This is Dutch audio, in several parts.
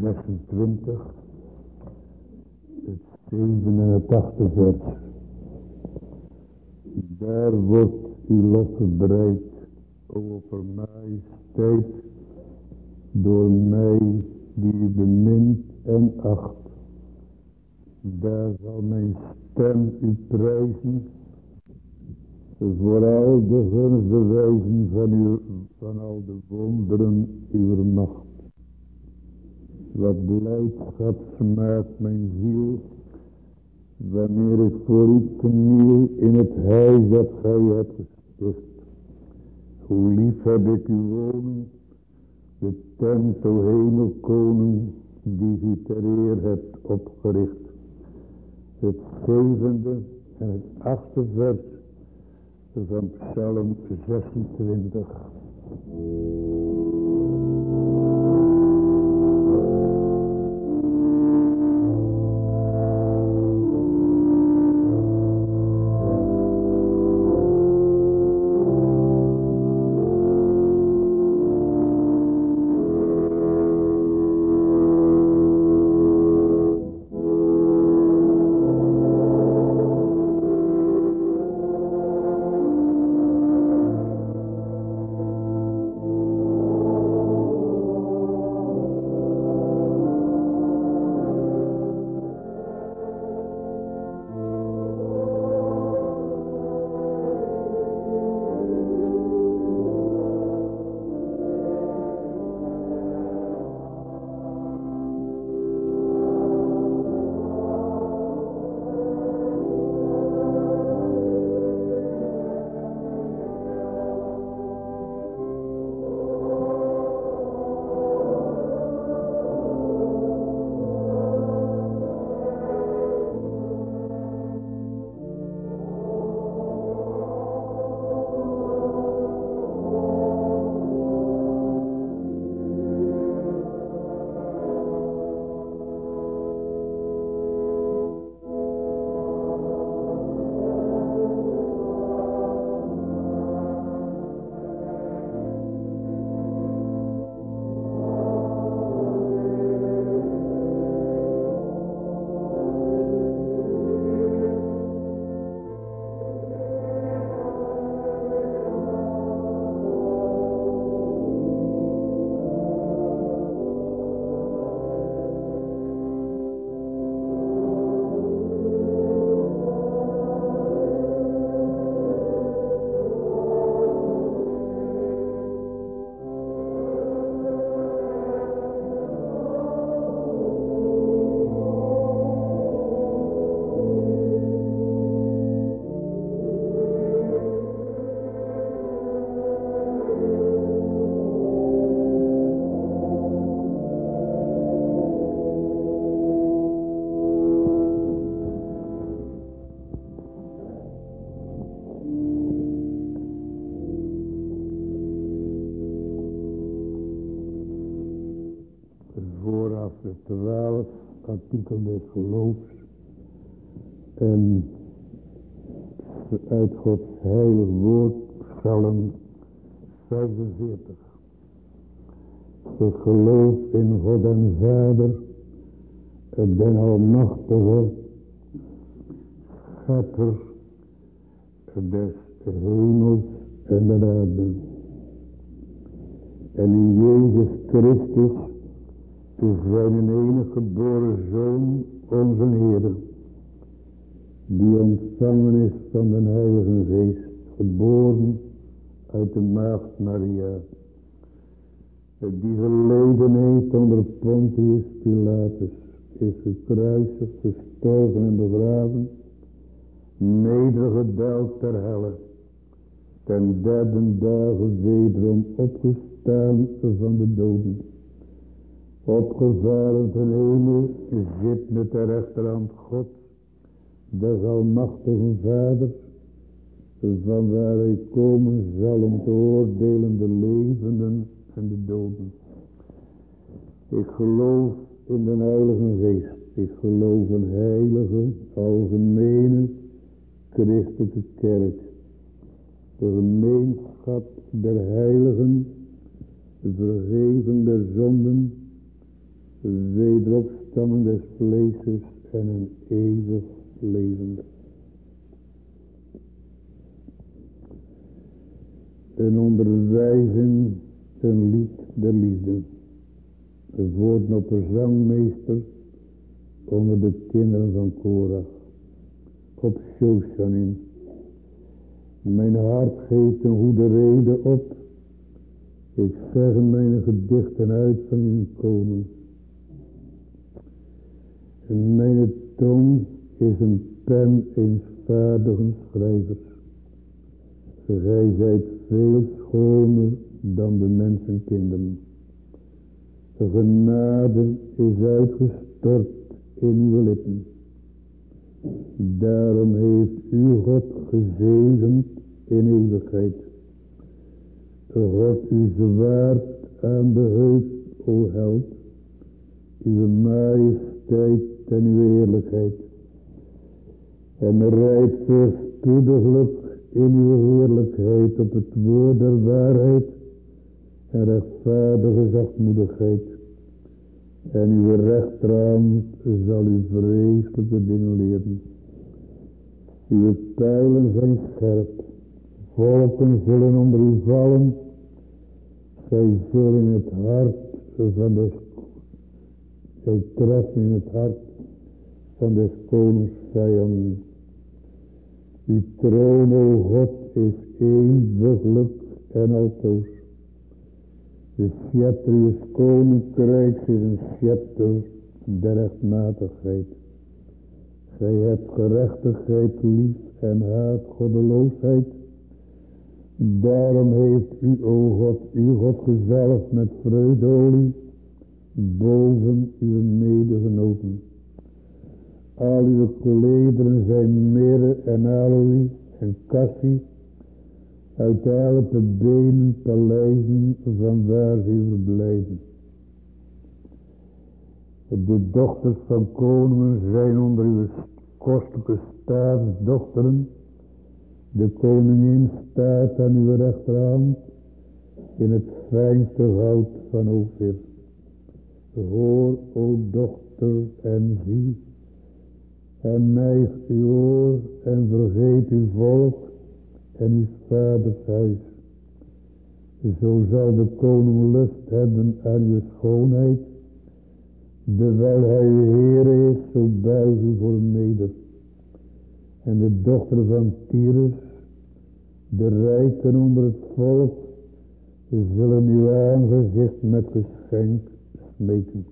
26, het 87 vers. Daar wordt uw lof verbreid over majesteit door mij die u bemint en acht. Daar zal mijn stem u prijzen, vooral de gunst bewijzen van al de wonderen uw macht. Wat blijdschap smaakt mijn ziel, wanneer ik voor u kniel in het huis dat gij hebt gesticht. Hoe lief heb ik u wonen, de tent, o hemelkoning, die u ter eer hebt opgericht. Het 7e en het 8e vers van Psalm 26. De 12 artikel des geloofs en uit Gods heilig woord Psalm 45. Ik geloof in God en Vader, den Almachtige, Schepper des hemels en de aarde, en in Jezus Christus, zijn enige geboren Zoon, onze Heer, die ontvangen is van de Heilige Geest, geboren uit de maagd Maria, die geleden heeft onder Pontius Pilatus, is gekruisigd, gestorven en begraven, nedergedaald ter helle, ten derde dagen wederom opgestaan van de doden, opgevaren ten hemel, zit met de rechterhand God, des almachtigen Vaders, van waar hij komen zal om te oordelen de levenden en de doden. Ik geloof in de Heilige Geest. Ik geloof in heilige, algemene, christelijke kerk. De gemeenschap der heiligen, de vergeving der zonden, de Jezus en een eeuwig leven. Een onderwijzing, een lied der liefde. Het woord op de zangmeester onder de kinderen van Korach. Op Shoshanim. Mijn hart geeft een goede reden op. Ik zeg mijn gedichten uit van uw koning. En mijn tong is een pen eens vaardigen schrijvers. Gij zijt veel schoner dan de mensenkinderen. De genade is uitgestort in uw lippen. Daarom heeft u God gezegend in eeuwigheid. God u zwaard aan de heup, o held, uw majesteit en uw heerlijkheid. En rijdt voorspoediglijk in uw heerlijkheid op het woord der waarheid en rechtvaardige zachtmoedigheid. En uw rechterhand zal u vreselijke dingen leren. Uw pijlen zijn scherp. Volken zullen onder u vallen. Zij zullen in het hart van de zij treffen in het hart van des konings vijanden. Uw troon, o God, is eeuwiglijk en altoos. De scepter uw koninkrijks is een scepter der rechtmatigheid. Gij hebt gerechtigheid lief en haat goddeloosheid. Daarom heeft u, o God, uw God gezalfd met vreugdeolie boven uw medegenoten. Al uw klederen zijn mirre en aloë en cassie. Uit elke benen paleizen van waar ze verblijven. De dochters van koningen zijn onder uw kostelijke staatsdochteren. De koningin staat aan uw rechterhand in het fijnste goud van Ofir. Hoor, o dochter, en zie, en neig uw oor en vergeet uw volk en uw vaders huis. Zo zal de koning lust hebben aan uw schoonheid. Terwijl hij uw Heer is, zo buig u voor hem neder. En de dochter van Tyrus, de rijken onder het volk, zullen uw aangezicht met geschenk smeken.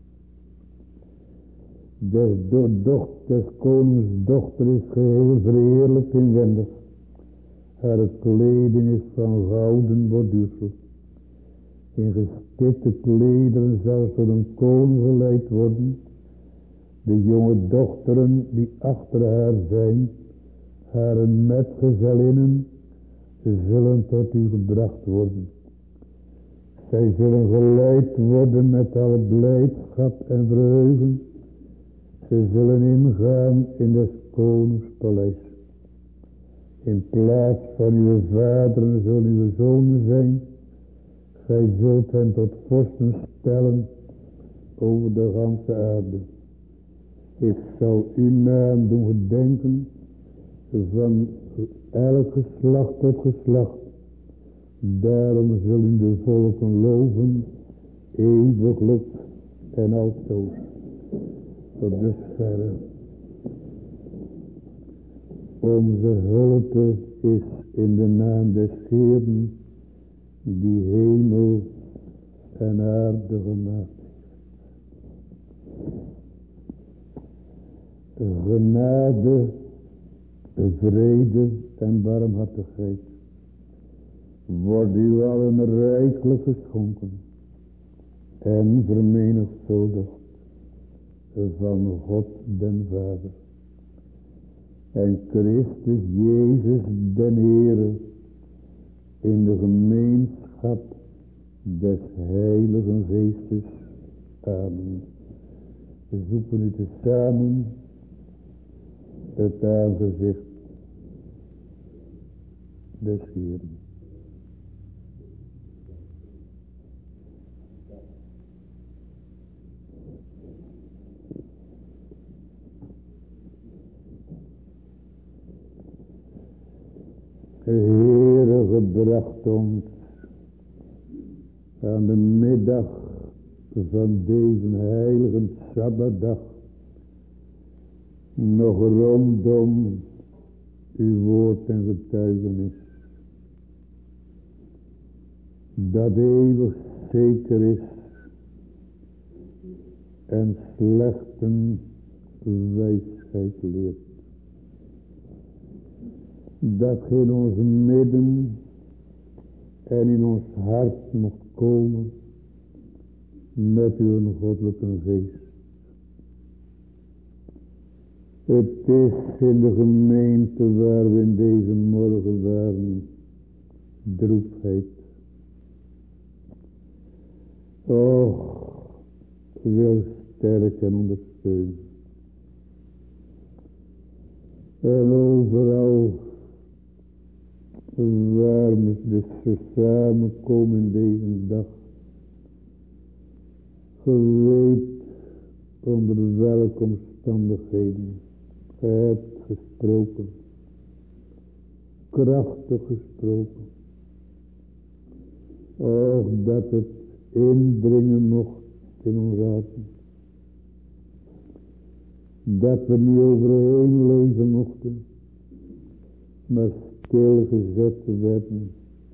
Des konings dochter is geheel verheerlijkt inwendig. Haar kleding is van gouden borduursel. In gestipte klederen zal ze een koning geleid worden. De jonge dochteren die achter haar zijn, haar metgezellinnen, zullen tot u gebracht worden. Zij zullen geleid worden met alle blijdschap en verheugen. Ze zullen ingaan in des konings paleis. In plaats van uw vaderen zullen uw zonen zijn. Gij zult hen tot vorsten stellen over de ganse aarde. Ik zal uw naam doen gedenken van elk geslacht tot geslacht. Daarom zullen de volken loven, eeuwiglijk en altoos. Tot dusverre. Onze hulp is in de naam des Heeren, die hemel en aarde gemaakt heeft. Genade, vrede en barmhartigheid worden u allen rijkelijk geschonken en vermenigvuldigd van God den Vader en Christus Jezus den Heere in de gemeenschap des Heiligen Geestes. Amen. We zoeken u tezamen het aangezicht des Heeren. bracht ons aan de middag van deze heilige Sabbatdag nog rondom uw woord en getuigenis, dat eeuwig zeker is en slechten wijsheid leert. Dat in ons midden en in ons hart mocht komen met uw goddelijke geest. Het is in de gemeente waar we in deze morgen waren, droefheid. Och, wil sterk en ondersteunen. En overal waar we dus samenkomen in deze dag, geweet onder welke omstandigheden gij hebt gesproken, krachtig gesproken. Och, dat het indringen mocht in ons harten. Dat we niet overheen leven mochten, maar stilgezet werden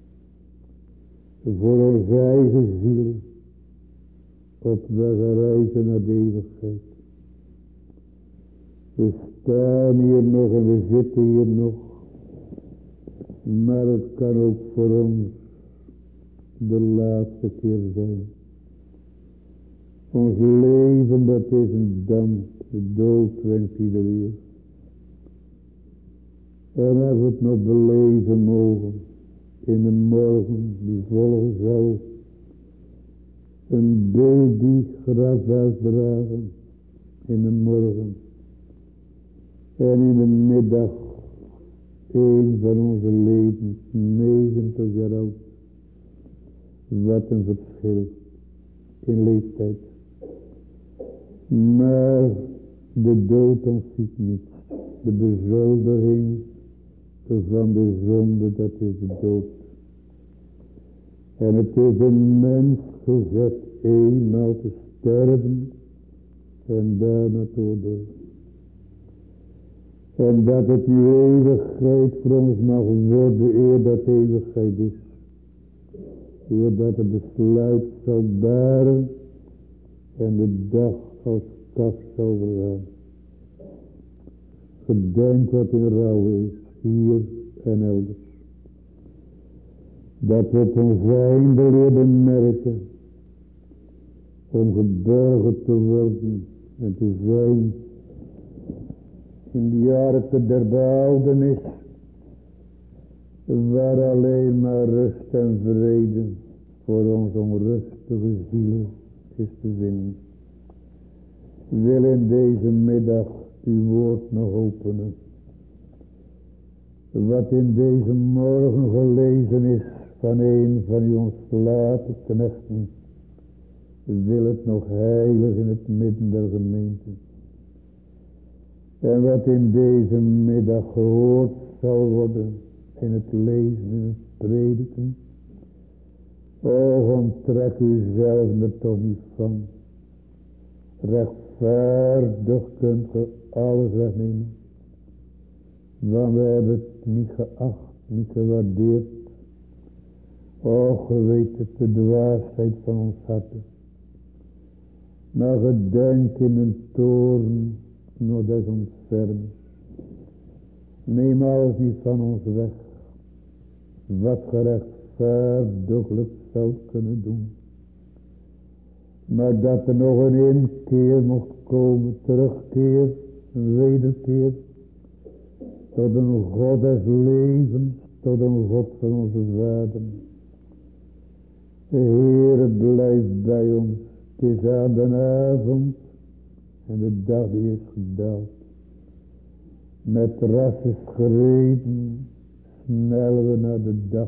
voor onze eigen ziel op weg reizen naar de eeuwigheid. We staan hier nog en we zitten hier nog, maar het kan ook voor ons de laatste keer zijn. Ons leven, dat is een damp, de dood wenkt ieder uur. En als we het nog beleven mogen, in de morgen die volgen zal, een baby graf uitdragen in de morgen. En in de middag, een van onze levens, 90 jaar oud. Wat een verschil in leeftijd. Maar de dood ontziet niet. De bezoldering van de zonde, dat is de dood. En het is een mens gezet eenmaal te sterven en daarna te oordelen. En dat het nu eeuwigheid voor ons mag worden, eer dat eeuwigheid is. Eer dat het besluit zal baren en de dag als kaf zal vergaan. Gedenk wat in rouw is, hier en elders. Dat we op ons einde leerden merken om geborgen te worden en te zijn in de jaren der beoudenis, waar alleen maar rust en vrede voor onze onrustige zielen is te vinden. Wil in deze middag uw woord nog openen. Wat in deze morgen gelezen is van een van uw ontslapen knechten, wil het nog heilig in het midden der gemeente. En wat in deze middag gehoord zal worden, in het lezen, in het prediken. O, onttrek uzelf er toch niet van. Rechtvaardig kunt ge alles wegnemen. Want we hebben het niet geacht, niet gewaardeerd. O, ge weet het, de dwaasheid van ons harten. Maar gedenk in een toorn, nog des ontfermers. Neem alles niet van ons weg, wat gerechtvaardiglijk zou kunnen doen. Maar dat er nog een inkeer mocht komen, terugkeer, een wederkeer, tot een God des levens, tot een God van onze vader. De Heere blijft bij ons, het is aan de avond en de dag die is gedaald. Met rasses gereden snellen we naar de dag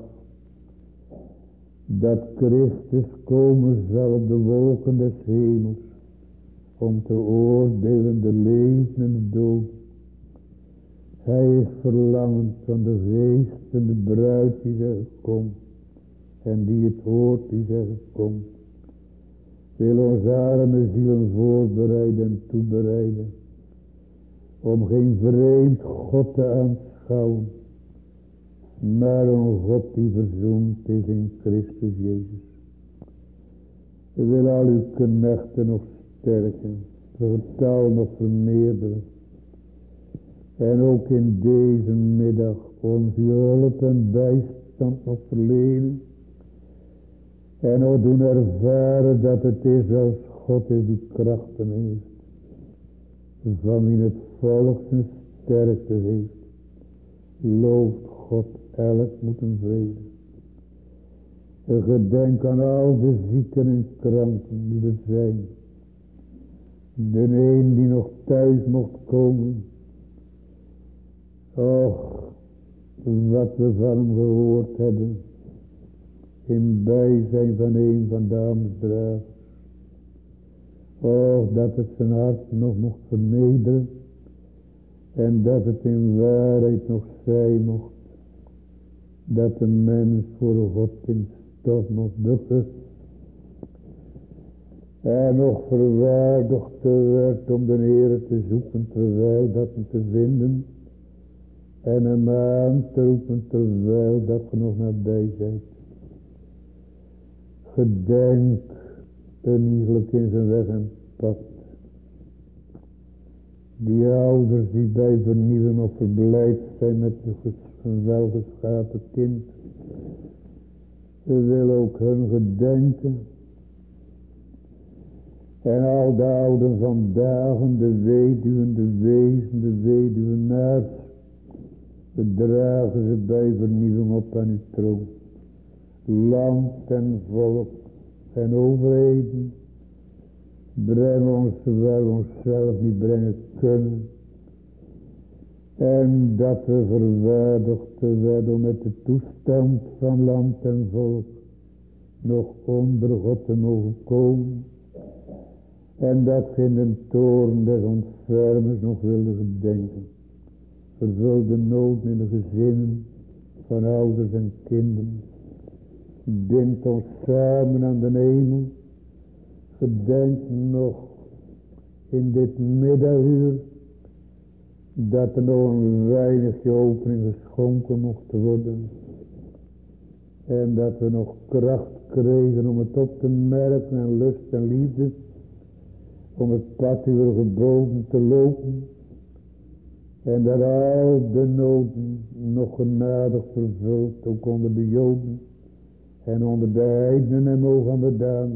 dat Christus komen zal op de wolken des hemels om te oordelen de leven en de dood. Hij is verlangend van de geest en de bruid die zegt kom. En die het hoort die zegt kom. Wil ons arme zielen voorbereiden en toebereiden. Om geen vreemd God te aanschouwen. Maar een God die verzoend is in Christus Jezus. Ik wil al uw knechten nog sterken. Getal nog vermeerderen. En ook in deze middag ons hulp en bijstand nog verlenen. En ook doen ervaren dat het is als God is die krachten heeft. Van wie het volk zijn sterkte heeft. Looft God elk moet een vrede. Een gedenk aan al de zieken en kranken die er zijn. De een die nog thuis mocht komen. Och, wat we van hem gehoord hebben. In bijzijn van een van de ambtsdragers. Och, dat het zijn hart nog mocht vernederen. En dat het in waarheid nog zijn mocht. Dat een mens voor God in stof mocht bukken. En nog verwaardigd werd om de Heer te zoeken terwijl dat hem te vinden. En hem aan te roepen terwijl dat je nog nabij zijt. Gedenk iegelijk in zijn weg en pad. Die ouders die bij vernieuwing of verblijd zijn met een welgeschapen kind. Ze willen ook hun gedenken. En al de ouden vandaag, de weduwen, de wezen, de weduwenaars. We dragen ze bij vernieuwing op aan uw troon. Land en volk en overheden. Breng ons waar we onszelf niet brengen kunnen. En dat we verwaardigd werden om met de toestand van land en volk nog onder God te mogen komen. En dat we in de toorn des ontfermers nog wilden gedenken. Vervul de nood in de gezinnen van ouders en kinderen. Bind ons samen aan de hemel. Gedenk nog in dit middaguur dat er nog een weinigje opening geschonken mocht worden. En dat we nog kracht kregen om het op te merken en lust en liefde. Om het pad uw geboden te lopen. En dat al de noden nog genadig vervuld, ook onder de Joden. En onder de heidenen en mogen bedaan.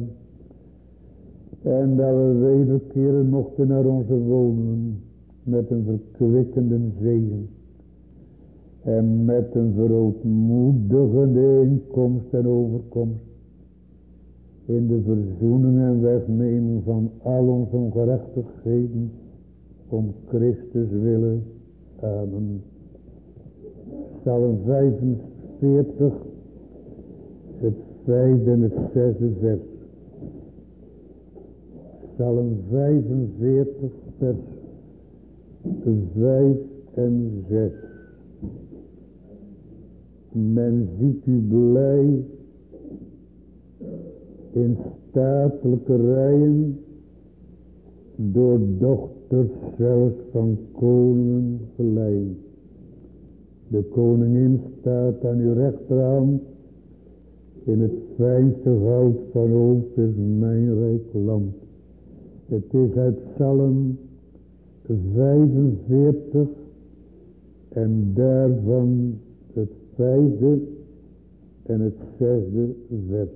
En dat we wederkeren mochten naar onze woningen. Met een verkwikkende zegen. En met een verootmoedigende inkomst en overkomst. In de verzoening en wegneming van al onze ongerechtigheden. Om Christus willen. Amen. Psalm 45. Het 5e en het 6e vers. Psalm 45 vers 5 en 6. Men ziet u blij in statelijke rijen, door dochters zelfs van koningen geleid. De koningin staat aan uw rechterhand, in het fijnste goud van Oost is mijn rijk land. Het is uit Psalm 45 en daarvan het 5e en het 6e vers.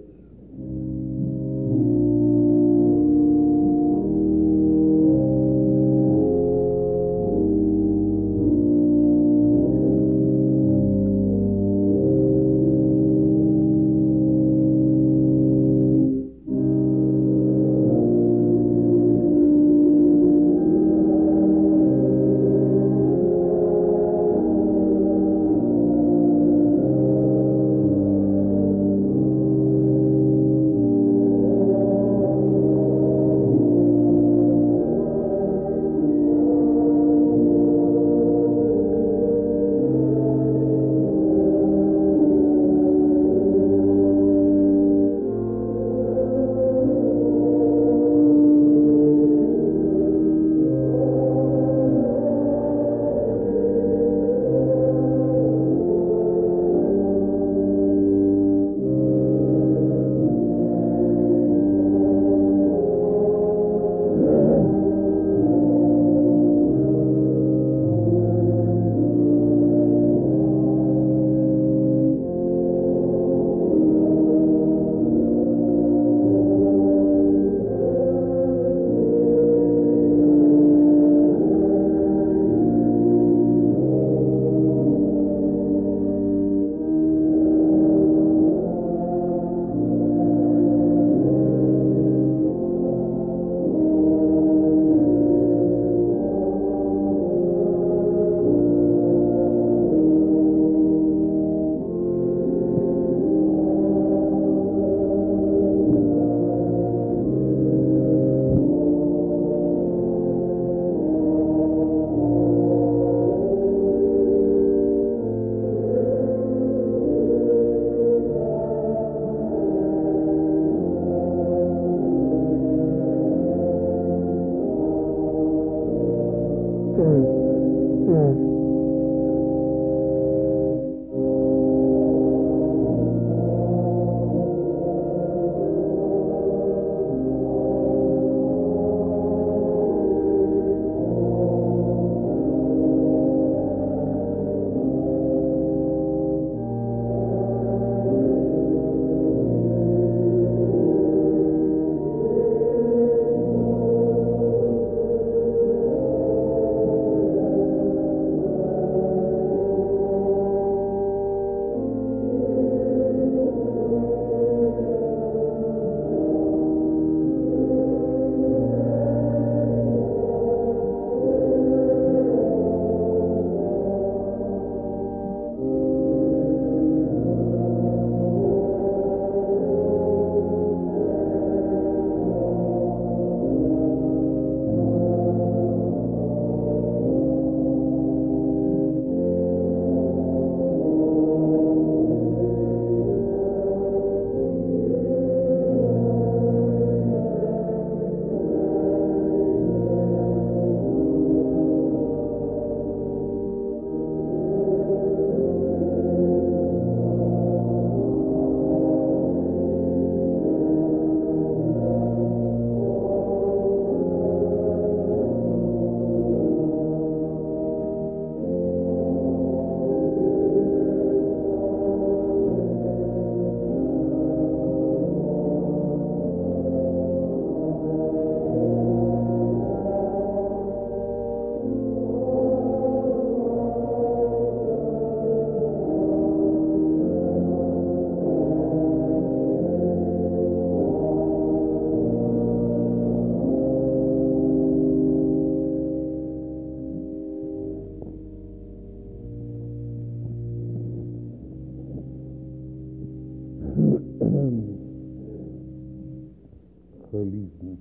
Geliefden,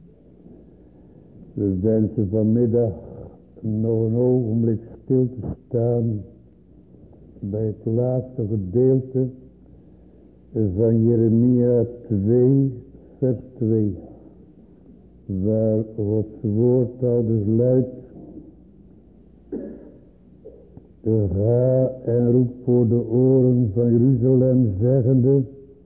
we wensen vanmiddag nog een ogenblik stil te staan bij het laatste gedeelte van Jeremia 2 vers 2, waar Gods woord al dus luidt: ga en roep voor de oren van Jeruzalem, zeggende,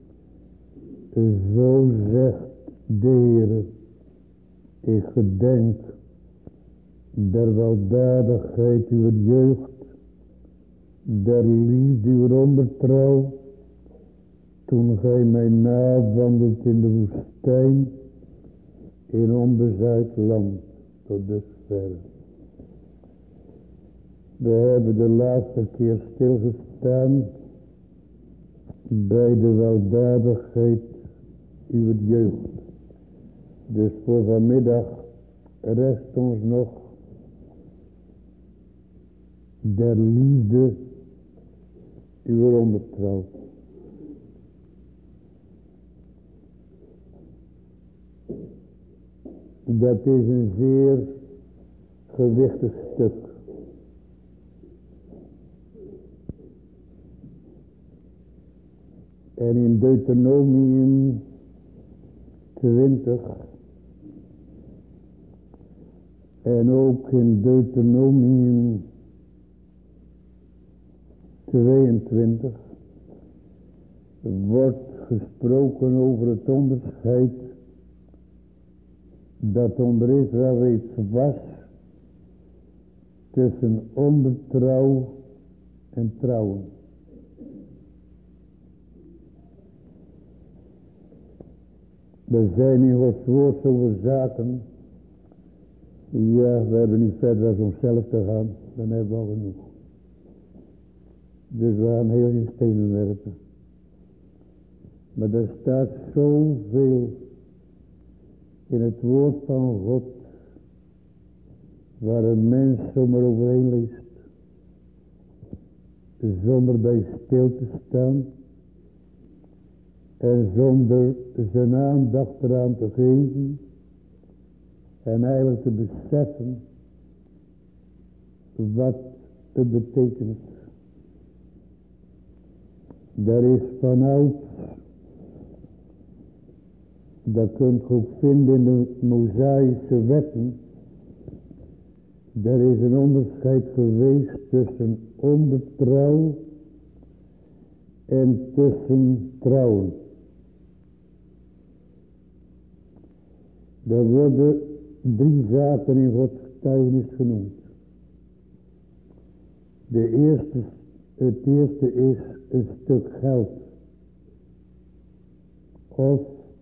zo zegt de Heere, ik gedenk der weldadigheid uw jeugd, der liefde uw ondertrouw, toen gij mij nawandelt in de woestijn, in onbezaaid land, tot dusver. We hebben de laatste keer stilgestaan bij de weldadigheid uw jeugd. Dus voor vanmiddag rest ons nog der liefde uw ondertrouw. Dat is een zeer gewichtig stuk. En in Deuteronomium 20 en ook in Deuteronomium 22 wordt gesproken over het onderscheid dat onder Israël reeds was tussen ondertrouw en trouwen. We zijn in Gods woord over zaken. Ja, we hebben niet verder als onszelf te gaan. Dan hebben we al genoeg. Dus we gaan heel in stenen werpen. Maar er staat zoveel in het woord van God, waar een mens zomaar overheen leest, zonder bij stil te staan en zonder zijn aandacht eraan te geven en eigenlijk te beseffen wat het betekent. Daar is vanouds, dat kunt je ook vinden in de Mosaïsche wetten, Er is een onderscheid geweest tussen onbetrouw en tussen trouwen. Er worden 3 zaken in Gods getuigenis genoemd. Het eerste is een stuk geld. Of,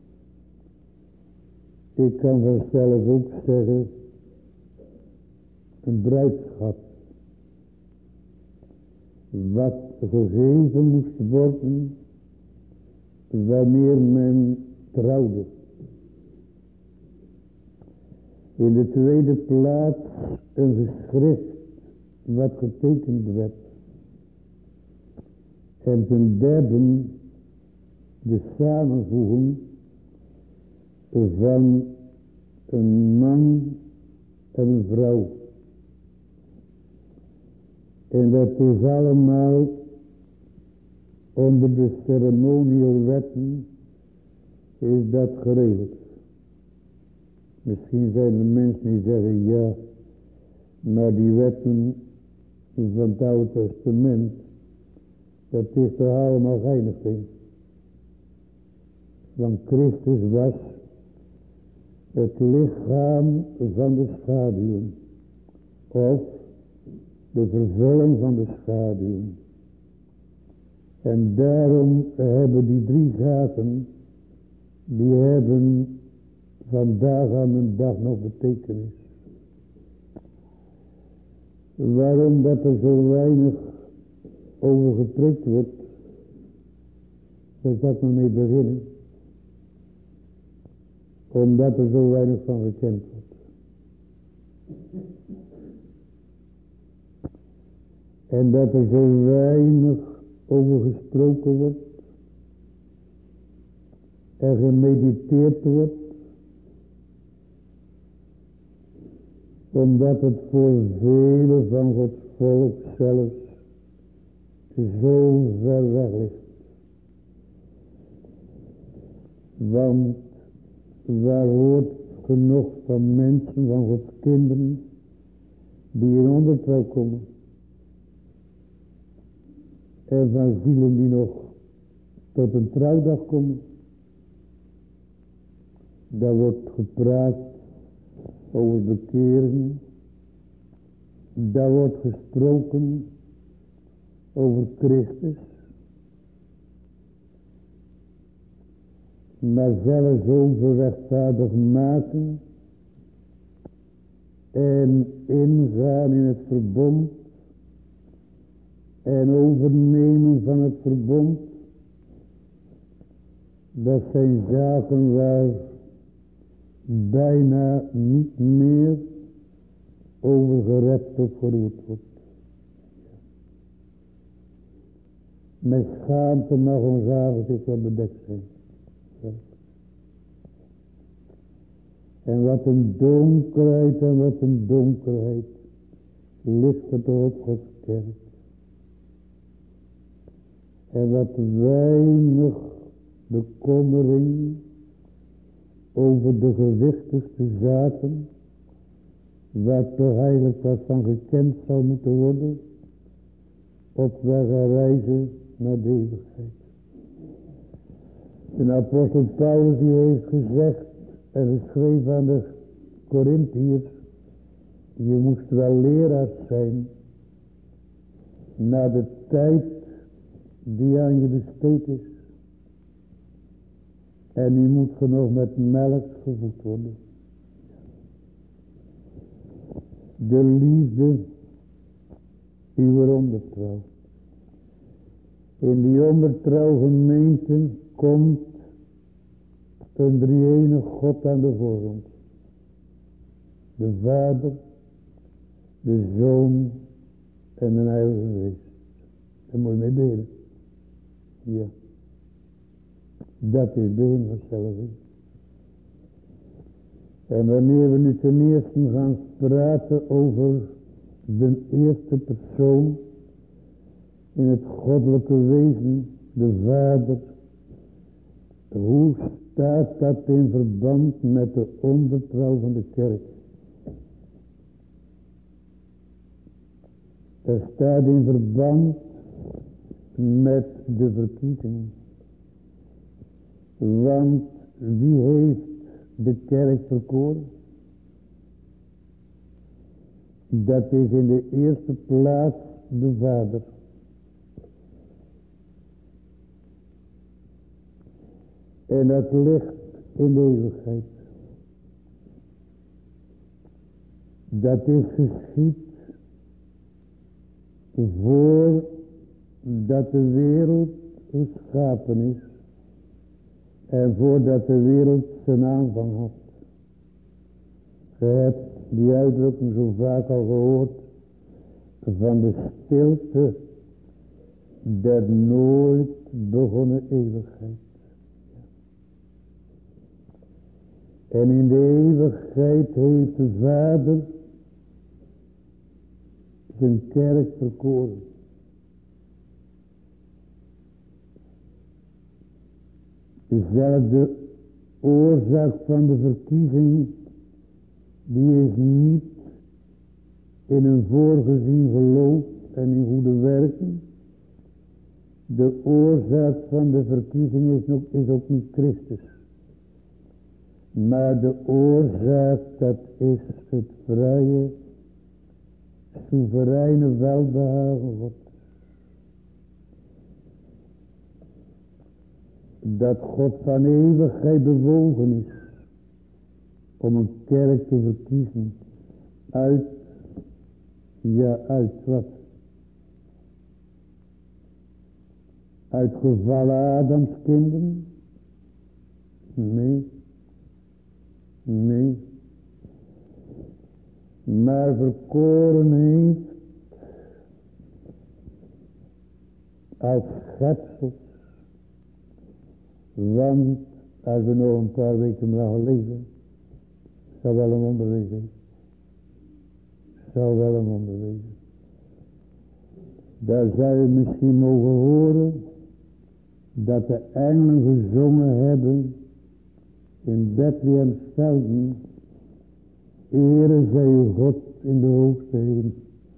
ik kan vanzelf ook zeggen, een bruidschat. Wat gegeven moest worden wanneer men trouwde. In de tweede plaats een geschrift wat getekend werd. En ten derde de samenvoeging van een man en een vrouw. En dat is allemaal onder de ceremoniëlwetten is dat geregeld. Misschien zijn er mensen die zeggen ja, maar die wetten van het Oude Testament, dat is toch allemaal geinig ding. Want Christus was het lichaam van de schaduwen. Of de vervulling van de schaduwen. En daarom hebben die 3 zaken, die hebben vandaag aan de dag nog betekenis. Waarom dat er zo weinig over geprikt wordt, daar zal ik maar mee beginnen. Omdat er zo weinig van gekend wordt. En dat er zo weinig over gesproken wordt. En gemediteerd wordt. Omdat het voor velen van Gods volk zelfs zo ver weg ligt. Want waar hoort genoeg van mensen, van Gods kinderen, die in ondertrouw komen. En van zielen die nog tot een trouwdag komen. Daar wordt gepraat over bekering. Daar wordt gesproken over Christus. Maar zelfs over rechtvaardig maken. En ingaan in het verbond. En overnemen van het verbond. Dat zijn zaken waar bijna niet meer over gerept of geroerd wordt. Met schaamte mag ons aangezicht wel bedekt zijn. En wat een donkerheid ligt het op Gods kerk. En wat weinig bekommering over de gewichtigste zaken, waar toch eigenlijk wat van gekend zou moeten worden, op weg en reizen naar de eeuwigheid. De apostel Paulus die heeft gezegd en geschreven aan de Korintiërs, je moest wel leraar zijn naar de tijd die aan je besteed is. En u moet nog met melk gevoed worden. De liefde, uw ondertrouw. In die ondertrouw gemeente komt een drie-enige God aan de voorgrond. De Vader, de Zoon en de Heilige Geest. Daar moet je mee bidden. Ja. Dat is begin vanzelf. En wanneer we nu ten eerste gaan praten over de eerste persoon in het goddelijke wezen, de Vader. Hoe staat dat in verband met de ondertrouw van de kerk? Er staat in verband met de verkiezing. Want wie heeft de kerk verkoren? Dat is in de eerste plaats de Vader. En dat ligt in de eeuwigheid. Dat is geschied voordat de wereld geschapen is. En voordat de wereld zijn aanvang had. Je hebt die uitdrukking zo vaak al gehoord. Van de stilte der nooit begonnen eeuwigheid. En in de eeuwigheid heeft de Vader zijn kerk verkoren. Dezelfde oorzaak van de verkiezing, die is niet in een voorgezien geloof en in goede werken. De oorzaak van de verkiezing is ook niet Christus. Maar de oorzaak, dat is het vrije, soevereine welbehagen God. Dat God van eeuwigheid bewogen is om een kerk te verkiezen uit wat? Uit gevallen Adams kinderen? Nee. Maar verkoren heeft uit schepsels. Want als we nog een paar weken mogen lezen, zou wel een wonder wezen. Daar zou je misschien mogen horen dat de engelen gezongen hebben in Bethlehem velden. Ere zij uw God in de hoogste hemel.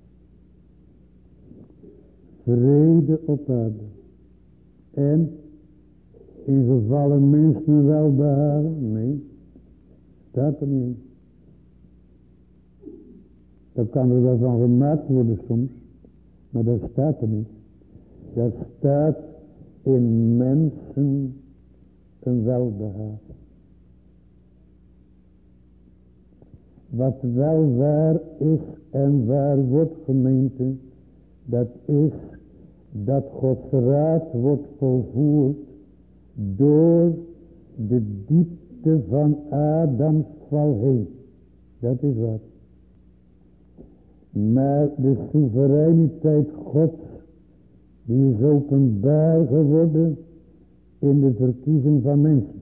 Vrede op aarde. En in gevallen mensen welbehagen? Nee, staat er niet. Dat kan er wel van gemaakt worden soms, maar dat staat er niet. Dat staat in mensen een welbehagen. Wat wel waar is en waar wordt gemeente, dat is dat Gods raad wordt volvoerd door de diepte van Adams val heen. Dat is wat. Maar de soevereiniteit Gods, die is openbaar geworden in de verkiezing van mensen.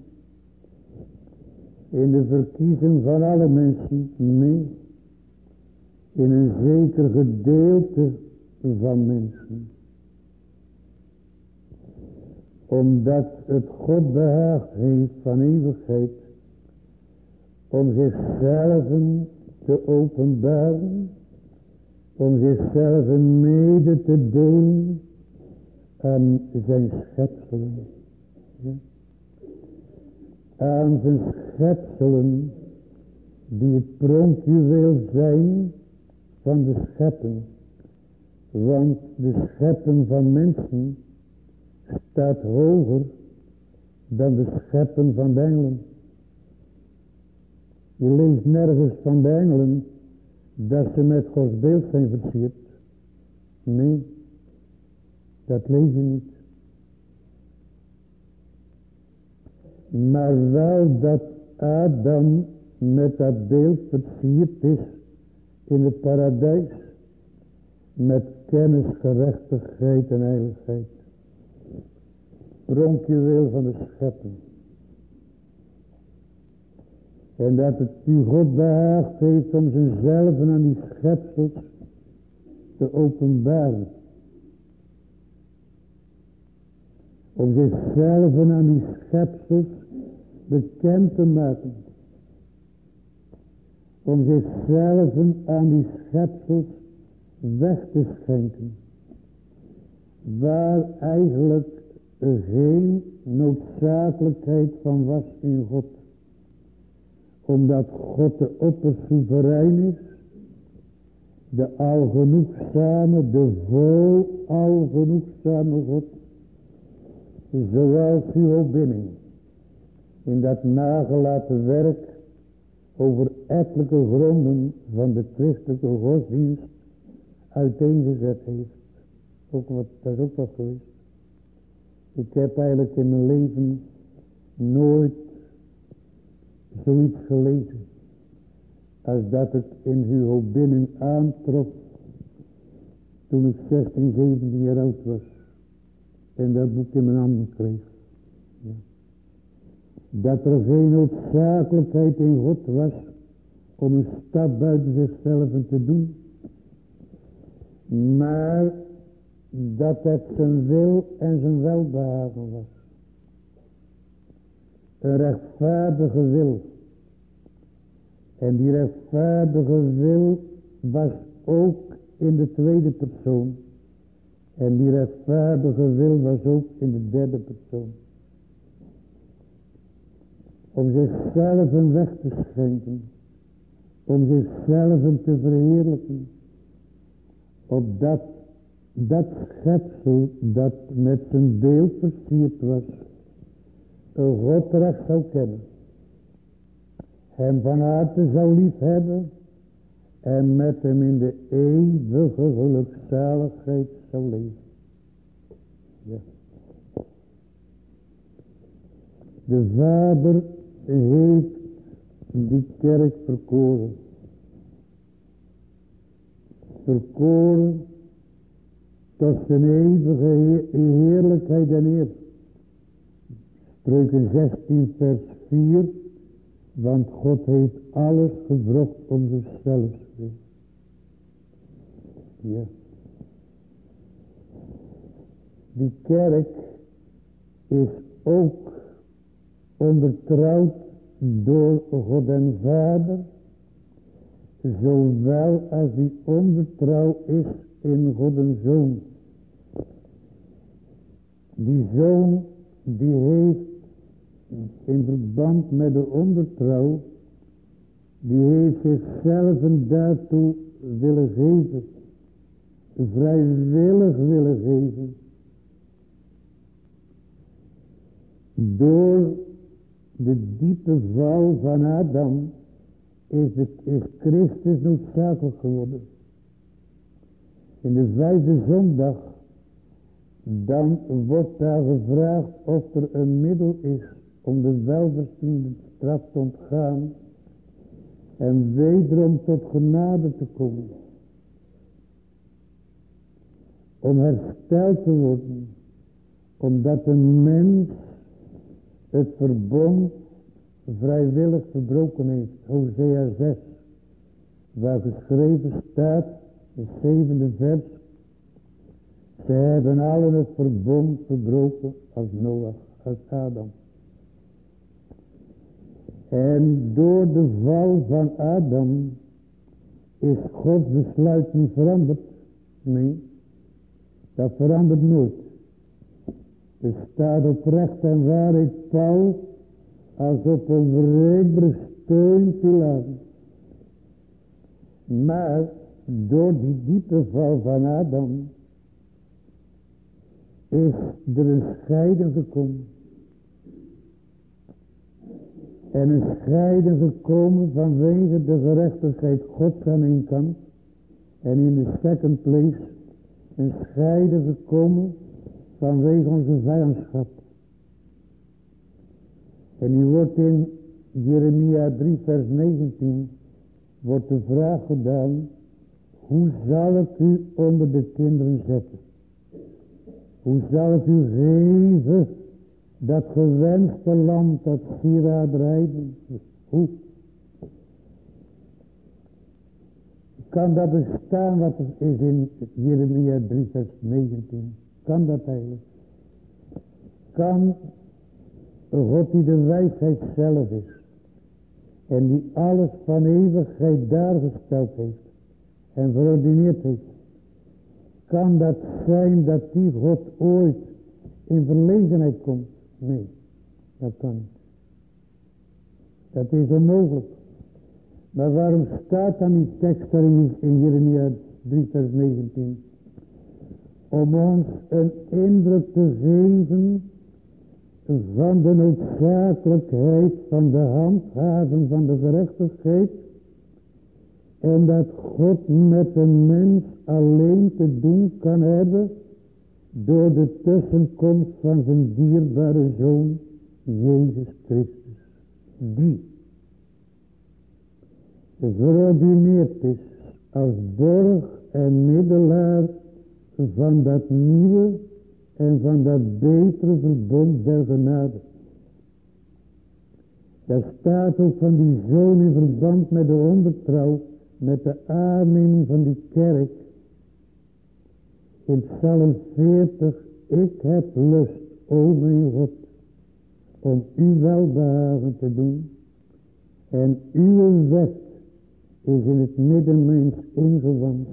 In de verkiezing van alle mensen? Nee. In een zeker gedeelte van mensen. Omdat het God behaagd heeft van eeuwigheid om zichzelf te openbaren, om zichzelf mede te delen aan zijn schepselen. Ja. Aan zijn schepselen die het pronkjuweel zijn van de schepping. Want de schepping van mensen staat hoger dan de schepping van de engelen. Je leest nergens van de engelen dat ze met Gods beeld zijn versierd. Nee, dat lees je niet. Maar wel dat Adam met dat beeld versierd is in het paradijs. Met kennis, gerechtigheid en heiligheid. Pronkjuweel van de schepping. En dat het u God behaagd heeft om zichzelf aan die schepsels te openbaren. Om zichzelf aan die schepsels bekend te maken. Om zichzelf aan die schepsels weg te schenken, waar eigenlijk geen noodzakelijkheid van was in God. Omdat God de oppersoeverein is, de algenoegzame, de vol algenoegzame God, zoals uw opwinning in dat nagelaten werk over ettelijke gronden van de christelijke godsdienst uiteengezet heeft. Dat is ook wat geweest. Ik heb eigenlijk in mijn leven nooit zoiets gelezen als dat ik in uw binnen aantrof toen ik 16, 17 jaar oud was en dat boek in mijn handen kreeg. Ja. Dat er geen noodzakelijkheid in God was om een stap buiten zichzelf te doen, maar dat het zijn wil en zijn welbehagen was. Een rechtvaardige wil. En die rechtvaardige wil was ook in de tweede persoon. En die rechtvaardige wil was ook in de derde persoon. Om zichzelf een weg te schenken. Om zichzelf te verheerlijken. Opdat dat schepsel dat met zijn beeld versierd was, een God recht zou kennen. Hem van harte zou lief hebben en met hem in de eeuwige gelukzaligheid zou leven. Ja. De Vader heeft die kerk verkoren. Verkoren tot zijn eeuwige heerlijkheid en eer. Spreuken 16 vers 4. Want God heeft alles gewrocht om zichzelf. Ja. Die kerk is ook ondertrouwd door God en Vader. Zowel als die ondertrouw is in God en Zoon. Die Zoon die heeft in verband met de ondertrouw, die heeft zichzelf daartoe willen geven. Vrijwillig willen geven. Door de diepe val van Adam is Christus noodzakelijk geworden. In de 5e zondag, dan wordt daar gevraagd of er een middel is om de welverdiende straf te ontgaan en wederom tot genade te komen. Om hersteld te worden, omdat een mens het verbond vrijwillig verbroken heeft. Hosea 6, waar geschreven staat, het 7e vers. Ze hebben allen het verbond verbroken als Noach, als Adam. En door de val van Adam is Gods besluit niet veranderd. Nee, dat verandert nooit. Er staat op recht en waarheid Paul als op een wreekbare steunpilaar. Maar door die diepe val van Adam is er een scheiding gekomen. En een scheiding gekomen vanwege de gerechtigheid Gods aan één kant. En in de second place een scheiding gekomen vanwege onze vijandschap. En nu wordt in Jeremia 3 vers 19 wordt de vraag gedaan: hoe zal ik u onder de kinderen zetten? Hoe zal ik u geven dat gewenste land, dat sieraadrijden? Hoe? Kan dat bestaan wat er is in Jeremia 3 vers 19? Kan dat eigenlijk? Kan God die de wijsheid zelf is en die alles van eeuwigheid daargesteld heeft en verordineerd heeft Kan dat zijn dat die God ooit in verlegenheid komt? Nee, dat kan niet. Dat is onmogelijk. Maar waarom staat dan die tekst daar in Jeremia 3 vers 19? Om ons een indruk te geven van de noodzakelijkheid van de handhaving van de gerechtigheid. En dat God met een mens alleen te doen kan hebben door de tussenkomst van zijn dierbare Zoon, Jezus Christus. Die verordineerd is als borg en middelaar van dat nieuwe en van dat betere verbond der genade. Daar staat ook van die Zoon in verband met de ondertrouw, met de aanneming van die kerk. In Psalm 40, ik heb lust, o mijn God, om uw welbehagen te doen. En uw wet is in het midden mijns ingewand.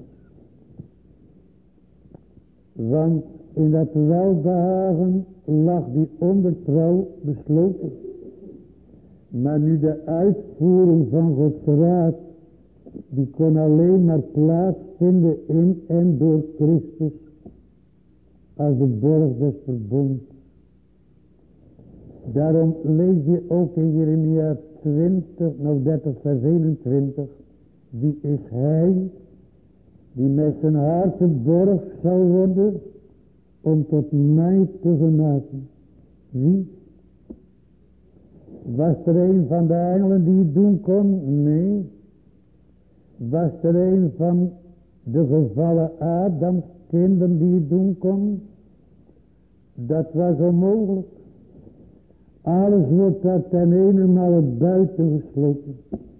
Want in dat welbehagen lag die ondertrouw besloten. Maar nu de uitvoering van Gods raad, die kon alleen maar plaatsvinden in en door Christus als de borg des verbonds. Daarom lees je ook in Jeremia 30 vers 21. Wie is hij die met zijn hart een borg zal worden om tot mij te genaken? Wie? Was er een van de engelen die het doen kon? Nee. Was er een van de gevallen Adams kinderen die het doen kon? Dat was onmogelijk. Alles wordt daar ten eenmaal buiten gesloten.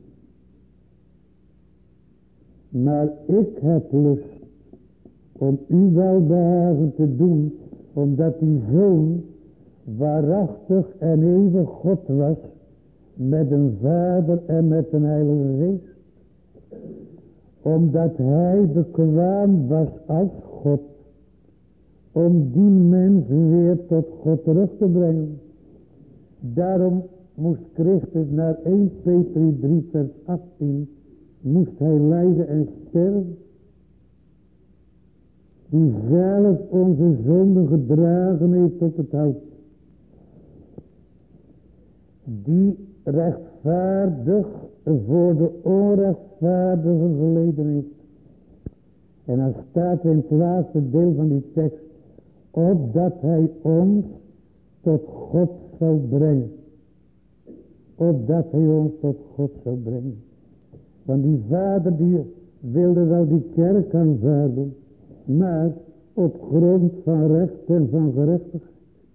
Maar ik heb lust om u welbehagen te doen, omdat die Zoon waarachtig en eeuwig God was, met een Vader en met een Heilige Geest. Omdat hij bekwaam was als God, om die mens weer tot God terug te brengen. Daarom moest Christus naar 1 Petrus 3 vers 18, moest hij lijden en sterven. Die zelf onze zonde gedragen heeft op het hout. Die rechtvaardig voor de onrechtvaardige geleden heeft. En dan staat er in het laatste deel van die tekst, opdat hij ons tot God zou brengen. Opdat hij ons tot God zou brengen. Want die vader die wilde wel die kerk aanvaarden, maar op grond van recht en van gerechtigheid.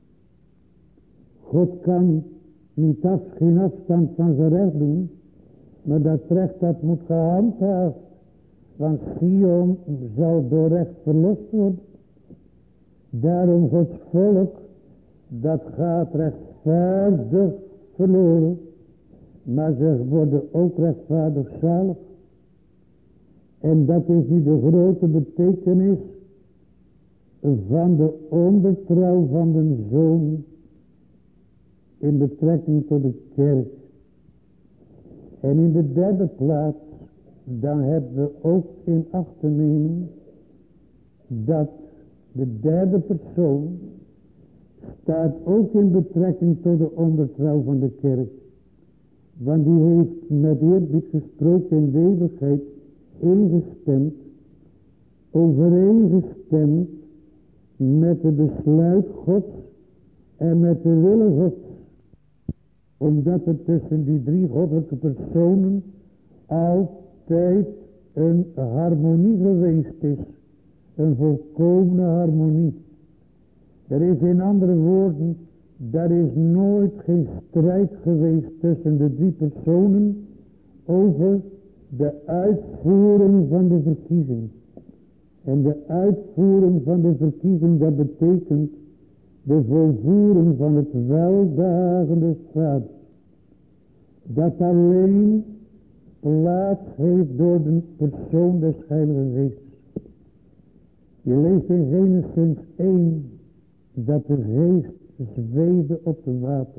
God kan niet geen afstand van zijn recht doen, maar dat recht dat moet gehandhaafd. Want Sion zal door recht verlost worden. Daarom Gods volk, dat gaat rechtvaardig verloren, maar ze worden ook rechtvaardig zalig. En dat is nu de grote betekenis van de ondertrouw van de Zoon in betrekking tot de kerk. En in de derde plaats, dan hebben we ook in acht te nemen dat de derde persoon staat ook in betrekking tot de ondertrouw van de kerk. Want die heeft met eerbied gesproken in de eeuwigheid ingestemd, overeengestemd met het besluit Gods en met de wille Gods. Omdat er tussen die drie goddelijke personen altijd een harmonie geweest is. Een volkomene harmonie. Er is in andere woorden, er is nooit geen strijd geweest tussen de drie personen over de uitvoering van de verkiezing. En de uitvoering van de verkiezing, dat betekent de volvoering van het welbehagen des Vaders. Dat alleen plaats heeft door de persoon des Heilige Geestes. Je leest in Genesis 1 dat de geest zweefde op de water.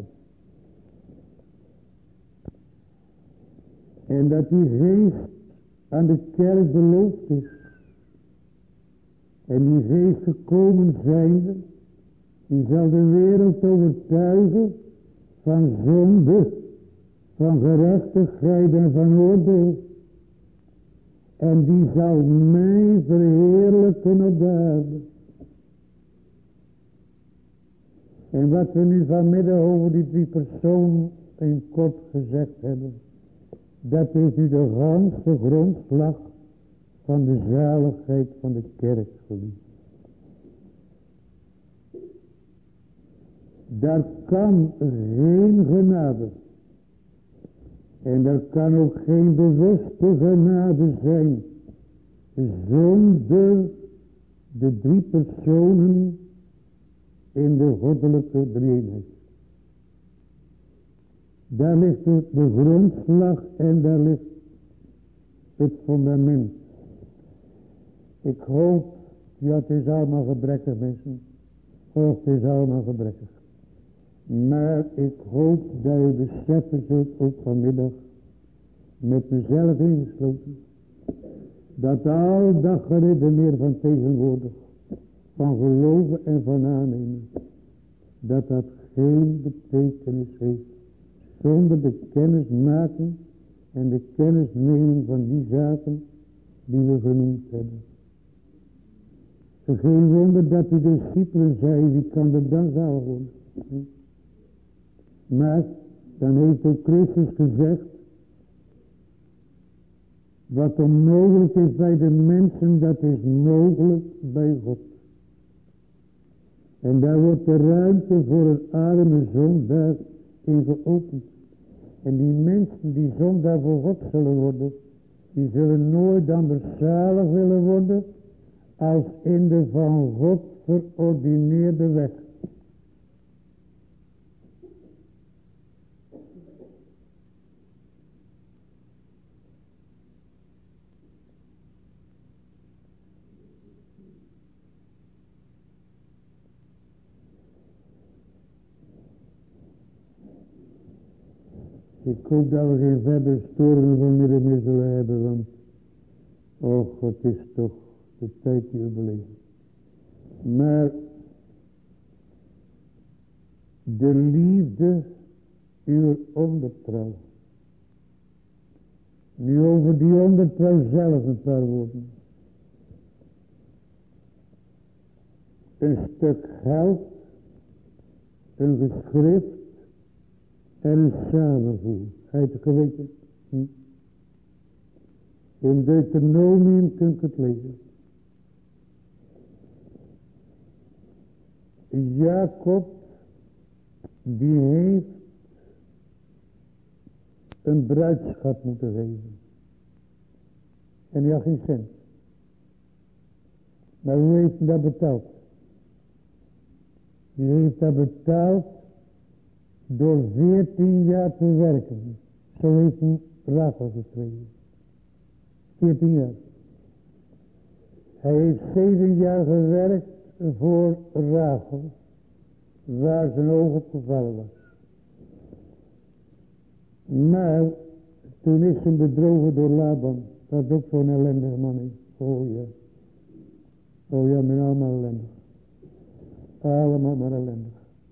En dat die geest aan de kerk beloofd is. En die geest gekomen zijnde, die zal de wereld overtuigen van zonde, van gerechtigheid en van oordeel. En die zal mij verheerlijken op de aarde. En wat we nu vanmiddag over die drie personen in kort gezegd hebben, dat is nu de ganse grondslag van de zaligheid van de kerk, geliefd. Daar kan geen genade en er kan ook geen bewuste genade zijn zonder de drie personen in de goddelijke drie-eenheid. Daar ligt de grondslag en daar ligt het fundament. Ik hoop, ja, het is allemaal gebrekkig, mensen. Het is allemaal gebrekkig. Maar ik hoop dat je beseffen zult ook vanmiddag, met mezelf ingesloten, dat al dat geredeneer van tegenwoordig, van geloven en van aannemen, dat dat geen betekenis heeft zonder de kennismaking en de kennisneming van die zaken die we genoemd hebben. Geen wonder dat die discipelen zeiden, wie kan er dan zalig worden? Maar dan heeft ook Christus gezegd, wat onmogelijk is bij de mensen, dat is mogelijk bij God. En daar wordt de ruimte voor een arme zondaar in geopend. En die mensen die zondaar voor God zullen worden, die zullen nooit anders zalig willen worden als in de van God verordineerde weg. Ik hoop dat we geen verder storingen vanmiddag meer zullen hebben, want oh, het is toch de tijd die we beleven. Maar de liefde uw ondertrouw. Nu over die ondertrouw zelf een paar woorden. Een stuk geld, een geschrift en een samenvoer. Hij heeft het geweten. In Deuteronomium kunt je het lezen. Jacob, die heeft een bruidschat moeten geven. En hij had geen cent. Maar hoe heeft hij dat betaald? Die heeft dat betaald door 14 jaar te werken. Zo heeft hij Rachel gekregen. 14 jaar. Hij heeft 7 jaar gewerkt voor Rachel, waar zijn oog op gevallen was. Maar toen is hij bedrogen door Laban. Dat is ook zo'n ellendige man is. Oh ja. Oh ja, men allemaal ellendig. Allemaal maar ellendig.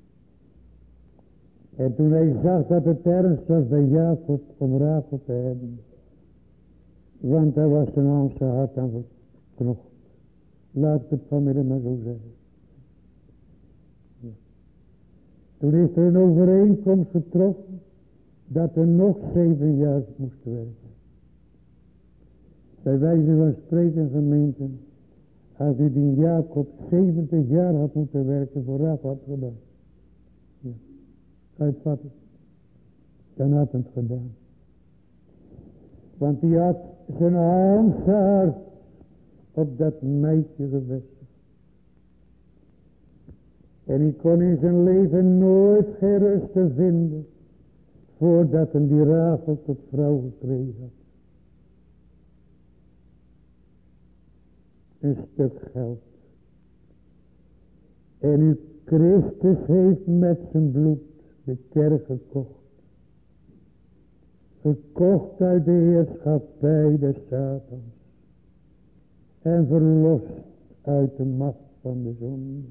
En toen hij zag dat het ernst was bij Jacob om Rachel te hebben. Want hij was zijn Amse hart aan verknocht. Laat ik het vanmiddag maar zo zeggen. Ja. Toen is er een overeenkomst getroffen dat er nog 7 jaar moest werken. Bij wijze van spreken, gemeenten, als u die Jacob 70 jaar had moeten werken voor Rachel had gedaan. Ja. Ga je het vatten? Dan had hij het gedaan. Want die had zijn handzaar op dat meisje gevestigd. En hij kon in zijn leven nooit geen rust te vinden, voordat hij die Rachel tot vrouw gekregen had. Een stuk geld. En u Christus heeft met zijn bloed de kerk gekocht. Gekocht uit de heerschappij des Satans. En verlost uit de macht van de zonde.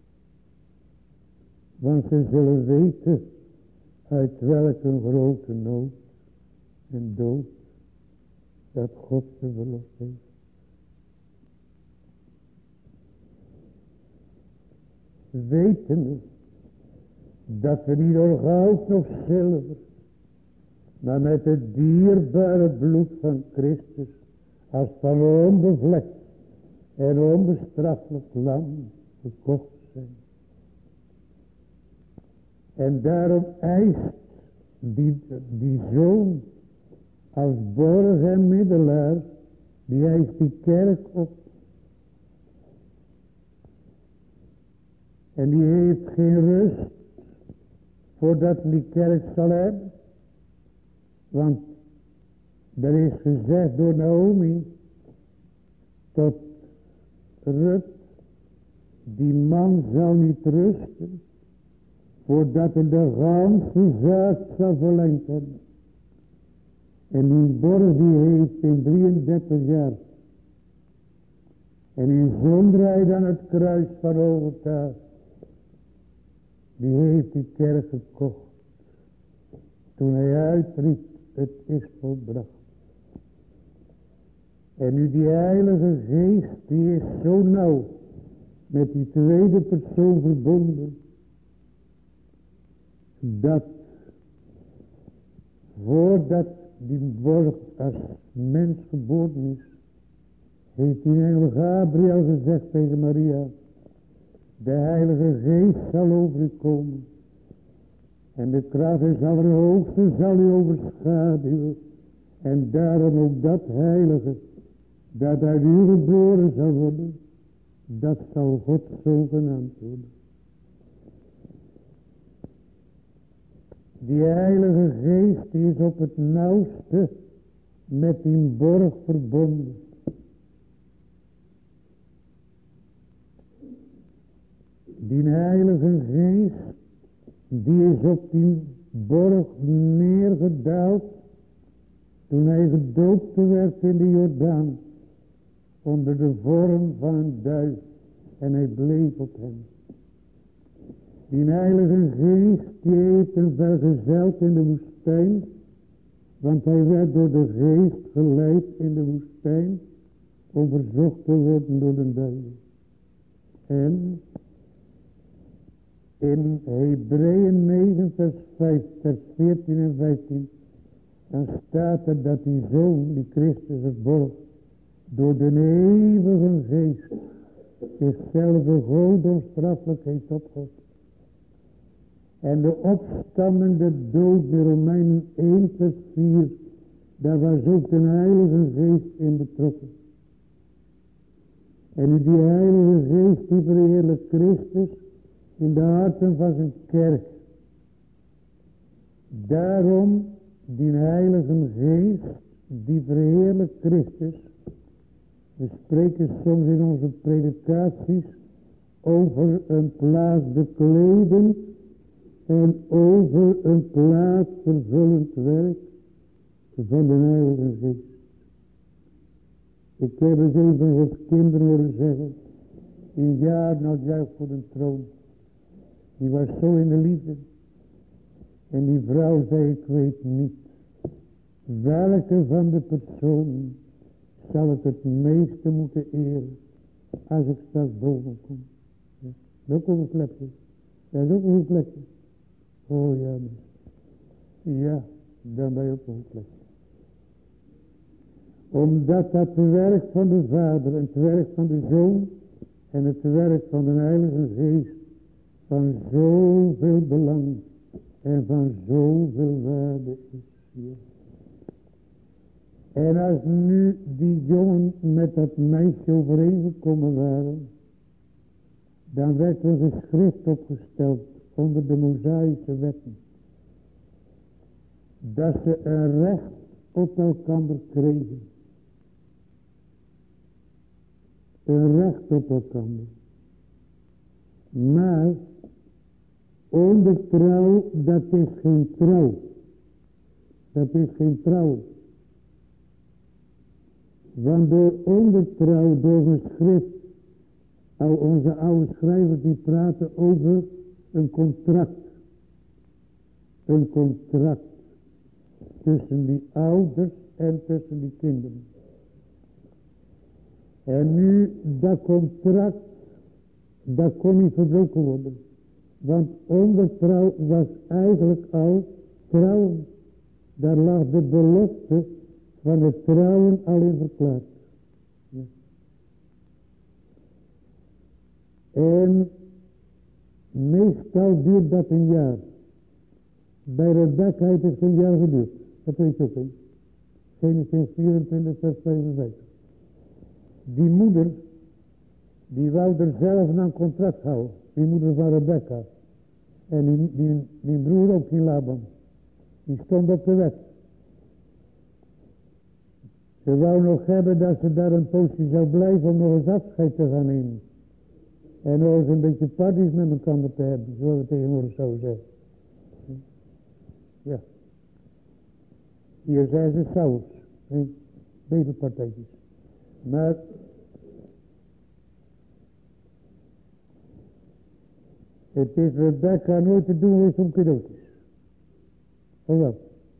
Want ze zullen weten uit welke grote nood en dood dat God ze verlost heeft. Wetende dat we niet door goud of zilver, maar met het dierbare bloed van Christus als van onbevlekt en onbestraffelijk lam gekocht zijn. En daarom eist die zoon als borg en middelaar, die eist die kerk op. En die heeft geen rust voordat die kerk zal hebben. Want er is gezegd door Naomi tot Rut, die man zal niet rusten voordat hij de ganse zaak zal verlengd hebben. En die borg die heeft in 33 jaar. En in zonderheid aan het kruis van Golgotha, die heeft die kerk gekocht. Toen hij uitriep, het is volbracht. En nu die heilige geest, die is zo nauw met die tweede persoon verbonden, dat voordat die borg als mens geboren is, heeft die engel Gabriel gezegd tegen Maria, de heilige geest zal over u komen. En de kracht des Allerhoogsten zal u overschaduwen. En daarom ook dat heilige, dat uit u geboren zal worden, dat zal God zo genaamd worden. Die heilige geest die is op het nauwste met die borg verbonden. Die heilige geest, die is op die borg neergedaald toen hij gedoopt werd in de Jordaan onder de vorm van een duif en hij bleef op hem. Die heilige geest die heeft hem vergezeld in de woestijn, want hij werd door de geest geleid in de woestijn om verzocht te worden door de duivel. En in Hebreeën 9 vers 14 en 15, dan staat er dat die zoon, die Christus het borg, door de eeuwige geest zichzelf God onstraffelijk heeft opgeofferd. En de opstammende dood, de Romeinen 1 vers 4, daar was ook de heilige geest in betrokken. En die heilige geest die verheerlijkt Christus in de harten van zijn kerk. Daarom die heilige geest die verheerlijkt Christus. We spreken soms in onze predikaties over een plaats bekleden en over een plaats vervullend werk van de heilige geest. Ik heb eens even wat kinderen horen zeggen, een jaar na het juist voor de troon. Die was zo in de liefde. En die vrouw zei, ik weet niet welke van de personen zal ik het meeste moeten eren als ik straks boven kom. Ja, dat is ook een plekje. Dat is ook een plekje. Oh ja, ja, dan ben je ook een plekje. Omdat dat het werk van de Vader en het werk van de Zoon en het werk van de Heilige Geest van zoveel belang en van zoveel waarde is. Ja. En als nu die jongen met dat meisje overeengekomen waren, dan werd er een geschrift opgesteld onder de Mosaïsche wetten. Dat ze een recht op elkander kregen. Een recht op elkander. Maar ondertrouw, dat is geen trouw. Dat is geen trouw. Want door ondertrouw, door een schrift, al onze oude schrijvers die praten over een contract. Een contract tussen die ouders en tussen die kinderen. En nu, dat contract, dat kon niet verbroken worden. Want ondertrouw was eigenlijk al trouwen. Daar lag de belofte van het trouwen al in verklaard. Ja. En meestal duurt dat een jaar. Bij Rebekka heeft het een jaar geduurd. Dat weet je ook, hè. Genesis 24 vers 55. Die moeder, die wou er zelf een contract houden. Die moeder van Rebekka. En die broer ook in Laban. Die stond op de wet. Ze wou nog hebben dat ze daar een poosje zou blijven om nog eens afscheid te gaan nemen. En nog eens een beetje parties met elkaar te hebben. Zoals we tegenwoordig zouden zeggen. Ja. Hier zijn ze saus. Bedelpartijtjes. Maar het is Rebekka nooit te doen is om cadeautjes. Of wat?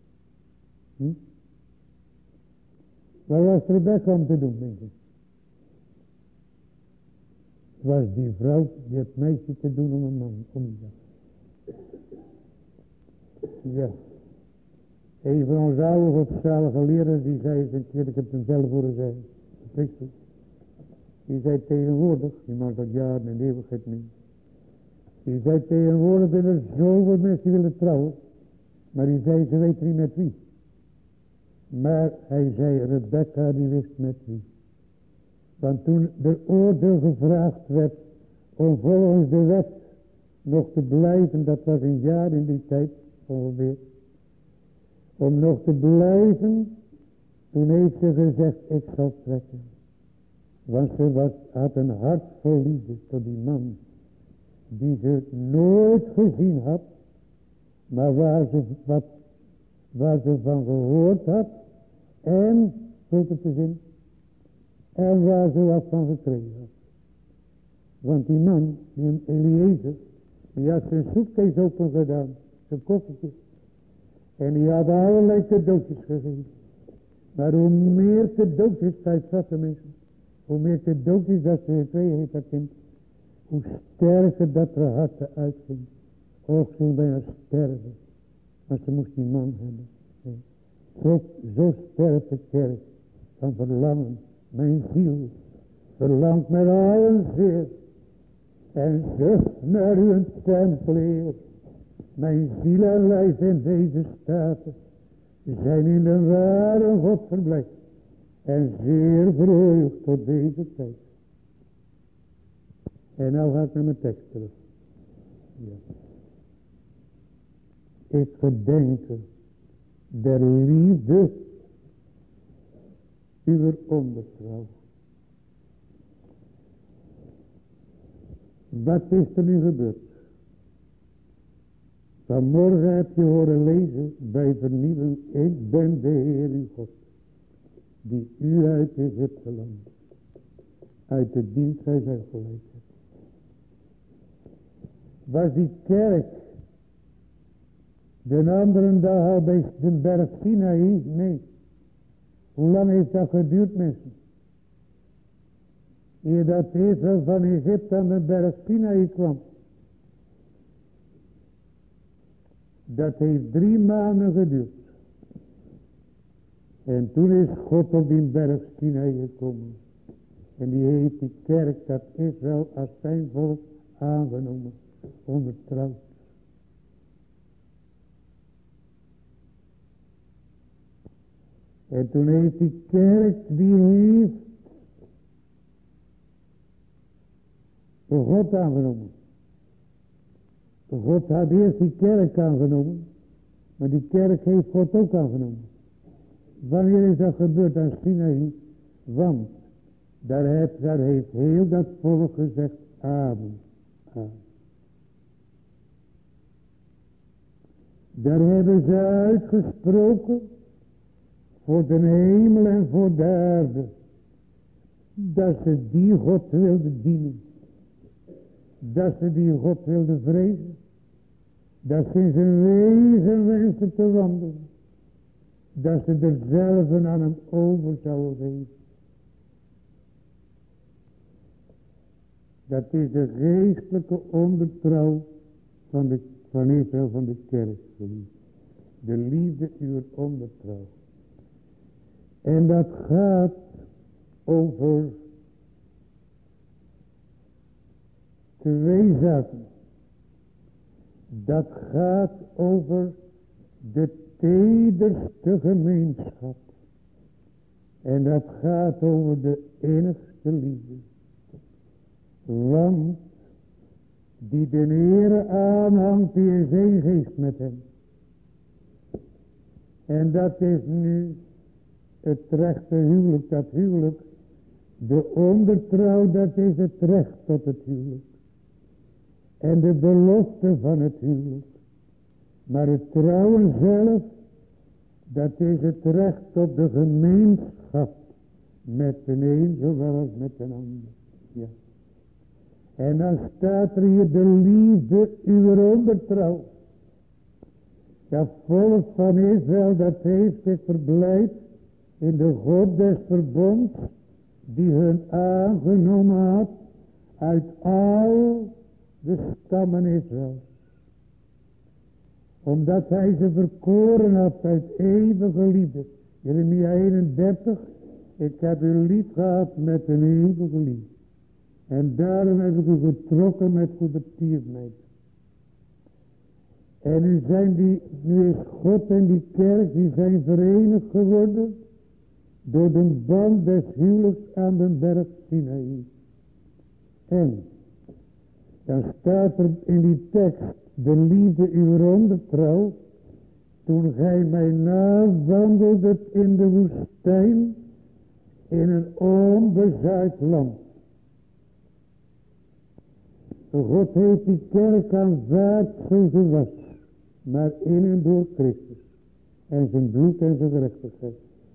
Wat was Rebekka om te doen, denk ik? Was die vrouw, die het meisje te doen om een man, om dat. Ja. Een van onze oude godzalige leraars, die zei eens een keer, ik heb het hem zelf horen zeggen. Die zei tegenwoordig, die man dat jaren en eeuwigheid niet. Die zei tegenwoordig dat er zoveel mensen willen trouwen. Maar die zei, ze weten niet met wie. Maar hij zei, Rebekka die wist met wie. Want toen de oordeel gevraagd werd om volgens de wet nog te blijven, dat was een jaar in die tijd ongeveer. Om nog te blijven, toen heeft ze gezegd, ik zal trekken. Want ze had een hart vol liefde tot die man, die ze nooit gezien had, maar waar ze van gehoord had, en, goed het te zien, en waar ze wat van gekregen had. Want die man, die Eliezer, die had zijn zoekkees open gedaan, zijn koffertje. En die had allerlei cadeautjes gegeven. Maar hoe meer cadeautjes, tijd zat de mensen, hoe meer cadeautjes dat ze twee heeft dat kind, hoe sterker dat haar harten uitging. Och, ze bijna sterven. Maar ze moest die man hebben. Zo sterft de kerk van verlangen. Mijn ziel verlangt met allen zeer. En zucht naar uw tempel, Heer. Mijn ziel en lijf in deze staten zijn in de ware God verblijd. En zeer verheugd tot deze tijd. En nou ga ik naar mijn tekst terug. Ja. Ik gedenke der liefde uw ondertrouw. Wat is er nu gebeurd? Vanmorgen heb je horen lezen bij vernieuwing. Ik ben de Heer uw God, die u uit Egypte land, uit de dienst gij zijn geleid hebt. Was die kerk de andere dag al bij de berg Sinaï? Nee. Hoe lang heeft dat geduurd, mensen? Eer dat Israël van Egypte aan de berg Sinaï kwam. Dat heeft 3 maanden geduurd. En toen is God op die berg Sinaï gekomen. En die heeft die kerk, dat Israël, als zijn volk aangenomen. Ondertrouwd. En toen heeft die kerk, die heeft God aangenomen. God had eerst die kerk aangenomen, maar die kerk heeft God ook aangenomen. Wanneer is dat gebeurd aan Sinaï? Want daar heeft heel dat volk gezegd, amen, gaan. Daar hebben ze uitgesproken voor de hemel en voor de aarde, dat ze die God wilden dienen, dat ze die God wilden vrezen, dat ze in zijn wegen wensen te wandelen, dat ze er zelf aan hem over zouden geven. Dat is de geestelijke ondertrouw van Israël, van de kerk. De liefde uw ondertrouw. En dat gaat over twee zaken. Dat gaat over de tederste gemeenschap. En dat gaat over de innigste liefde. Want die de Heere aanhangt, die is één geest met hem. En dat is nu het rechte huwelijk, dat huwelijk. De ondertrouw, dat is het recht tot het huwelijk. En de belofte van het huwelijk. Maar het trouwen zelf, dat is het recht op de gemeenschap. Met de een zowel als met de ander. Ja. En dan staat er hier de liefde uw ondertrouw. Dat volk van Israël, dat heeft zich verblijd in de God des verbonds, die hun aangenomen had uit al de stammen Israëls. Omdat hij ze verkoren had uit eeuwige liefde. Jeremia 31, ik heb u lief gehad met een eeuwige liefde. En daarom heb ik u getrokken met goede tierenheid. En nu is God en die kerk, die zijn verenigd geworden door de band des huwelijks aan de berg Sinaï. En dan staat er in die tekst, de liefde uw ondertrouw, toen gij mij nawandeldet in de woestijn, in een onbezaaid land. God heeft die kerk aanvaard zoals ze was, maar in en door Christus. En zijn bloed en zijn gerechtigheid.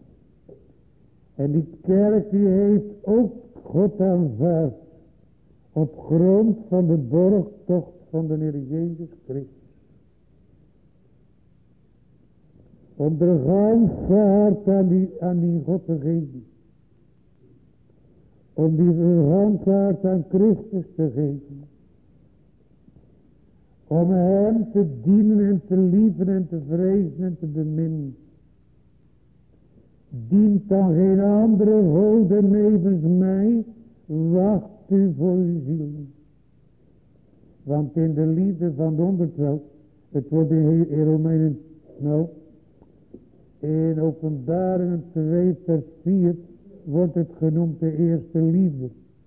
En die kerk die heeft ook God aanvaard op grond van de borgtocht van de Heer Jezus Christus. Om de ganse hart aan die God te geven. Om die ganse hart aan Christus te geven. Om hem te dienen en te lieven en te vrezen en te beminnen. Dient dan geen andere goden nevens mij, wacht u voor uw ziel. Want in de liefde van de ondertrouw, het wordt in Romeinen, in Openbaringen 2 vers 4, wordt het genoemd de eerste liefde.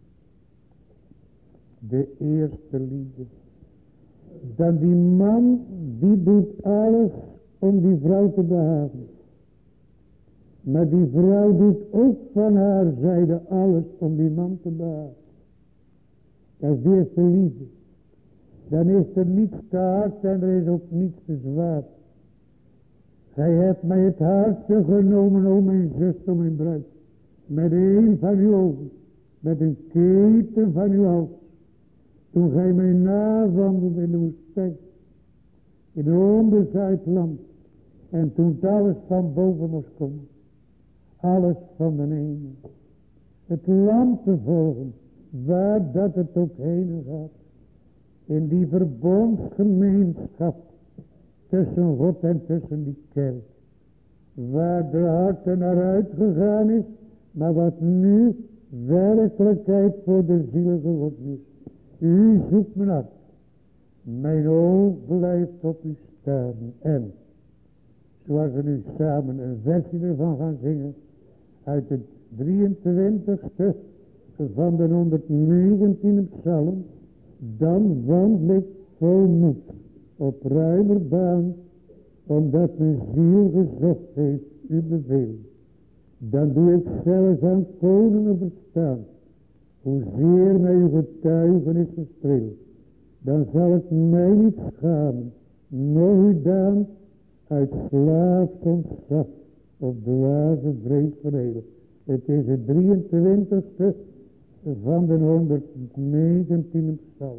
De eerste liefde. Dan die man, die doet alles om die vrouw te behagen. Maar die vrouw doet ook van haar zijde alles om die man te behagen. Dat is de eerste liefde. Dan is er niets te hard en er is ook niets te zwaar. Gij hebt mij het hartje genomen, o mijn zuster, o mijn bruid. Met een van uw ogen, met een keten van uw hals. Toen gij mij nawandelde in de woestijn, in een onbezaaid land. En toen alles van boven moest komen. Alles van de hemel. Het land te volgen, waar dat het ook heen gaat. In die verbondsgemeenschap tussen God en tussen die kerk. Waar de harten naar uitgegaan is, maar wat nu werkelijkheid voor de ziel geworden is. U zoekt me naar. Mijn oog blijft op u staan. En, zoals we nu samen een versie ervan gaan zingen, uit het 23ste van de 119e psalm, dan wandel ik vol moed op ruimer baan, omdat mijn ziel gezocht heeft uw beveel. Dan doe ik zelfs aan koningen verstaan, hoezeer mij uw getuigenis gestreeld. dan zal het mij niet schamen, nog u daan uit slaafs ontzag of dwaze vrees vereeuwig. Het is het 23e van de 119e psalm.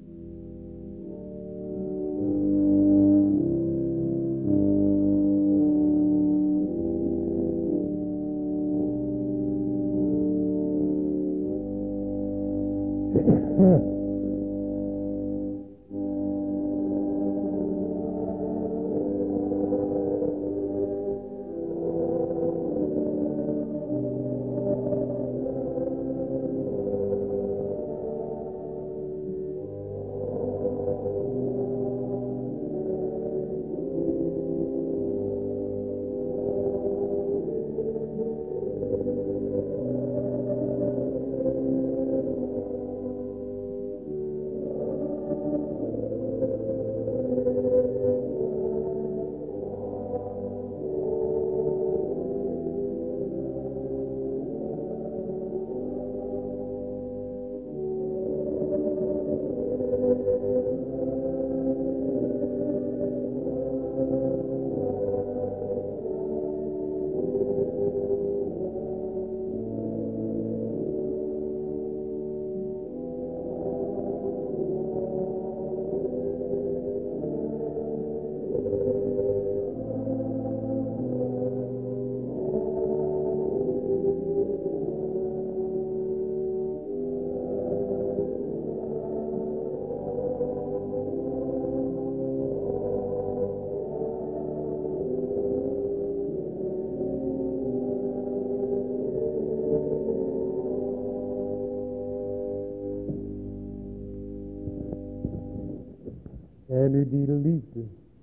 En nu die liefde,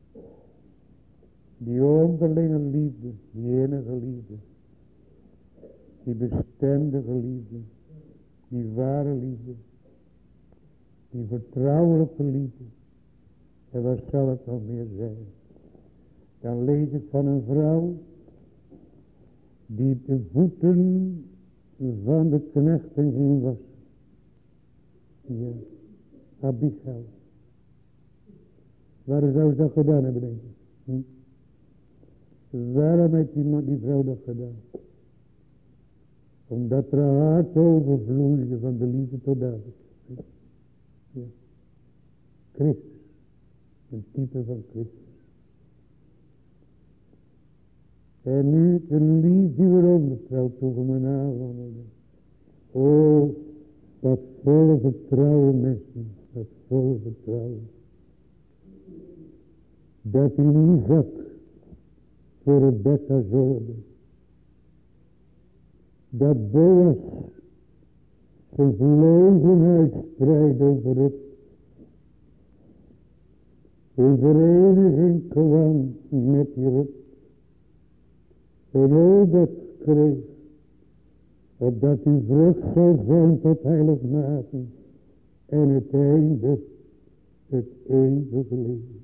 die onderlinge liefde, die innige liefde, die bestendige liefde, die ware liefde, die vertrouwelijke liefde. En wat zal het nog meer zijn? Dan lees ik van een vrouw die de voeten van de knechten ging wassen. Ja, Abigail. Waarom zou ze dat gedaan hebben, denk ik? Waarom heeft die vrouw dat gedaan? Omdat er een hart overvloeide van de liefde tot David. Ja. Christus. Een type van Christus. En nu de liefde die we ondertrouwt tegen mijn aanwandelen. O, dat volle vertrouwen mensen. Dat volle vertrouwen. Dat hij niet zat voor Rebecca zorgde. Dat Boas zijn vleugelen uitspreidde over het. In vereniging kwam met die Rut. En ook dat kreeg. Opdat die vrucht zou zijn tot heiligmaking. En het einde het eeuwige leven.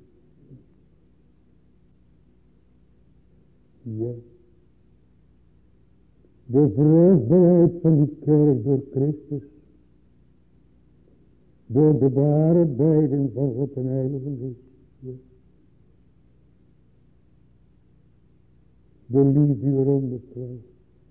Ja. De vruchtbaarheid van die kerk door Christus. Door de ware beiden van God en heilige liefde. Ja. De liefde eronder krijgt.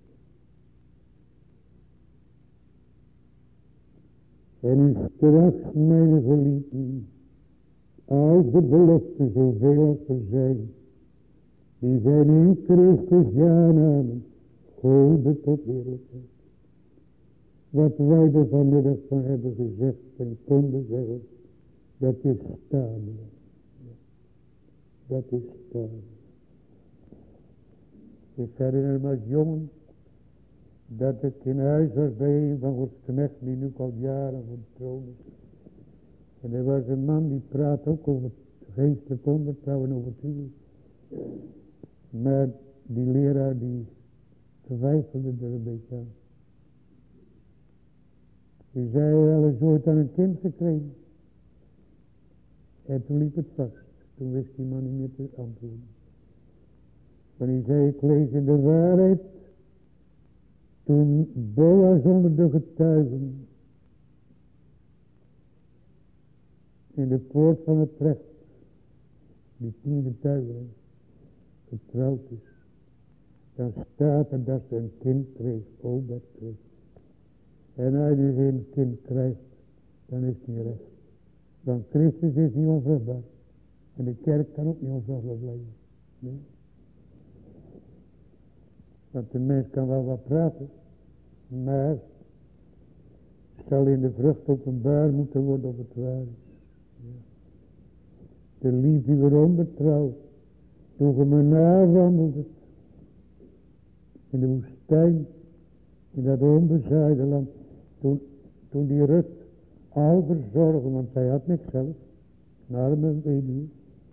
En u straks mijn geliefden. Als de beloften zoveel als er zijn. Die zijn in Christus ja namen. Goden tot heerlijkheid. Wat wij er vanmiddag van hebben gezegd en konden zeggen. Dat is staande. Dat is staande. Ik herinner me als jongen. Dat ik in huis was bij een van Gods knechten die nu al jaren van de troon is. En er was een man die praat ook over het geestelijk ondertrouw en over het huwelijk. Maar die leraar die twijfelde er een beetje aan. Die zei wel eens ooit aan een kind gekregen. En toen liep het vast. Toen wist die man niet meer te antwoorden. Maar die zei, ik lees in de waarheid. Toen Boas onder de getuigen in de poort van het recht, die 10 getuigen getrouwd is, dan staat er dat ze een kind kreeg, Obed kreeg. En als je geen kind krijgt, dan is het niet recht. Want Christus is niet onvruchtbaar. En de kerk kan ook niet onvruchtbaar blijven. Nee. Want de mens kan wel wat praten, maar zal in de vrucht openbaar moeten worden of het waar is. Ja. De liefde waarom betrouwt, toen je me nawandelde in de woestijn, in dat onbezaaide land, toen die Rut al verzorgen, want zij had niks zelf, een arme weduwe,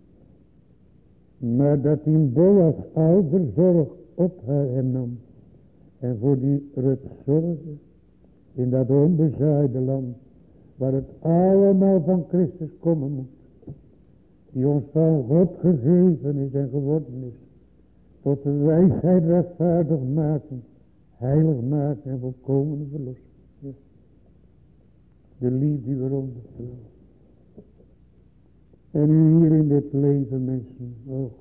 maar dat die Boas al verzorg op haar nam en voor die Rut zorgde, in dat onbezaaide land, waar het allemaal van Christus komen moet, die ons van God gegeven is en geworden is, tot de wijsheid rechtvaardig maken, heilig maken en volkomen verlossen. Ja. De liefde waarom betrouwt. En u hier in dit leven, mensen, oh,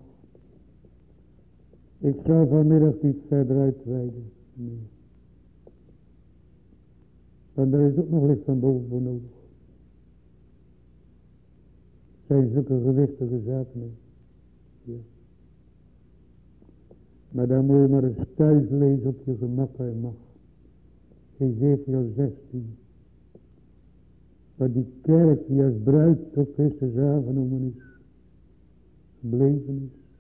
ik zal vanmiddag niet verder uitweiden. Nee. Want daar is ook nog licht van boven voor nodig. Zijn zulke gewichtige zaken. Ja. Maar dan moet je maar eens thuis lezen op je gemak en mag. Ezekiel 16. Waar die kerk die als bruid tot Christus aangenomen is. Gebleven is.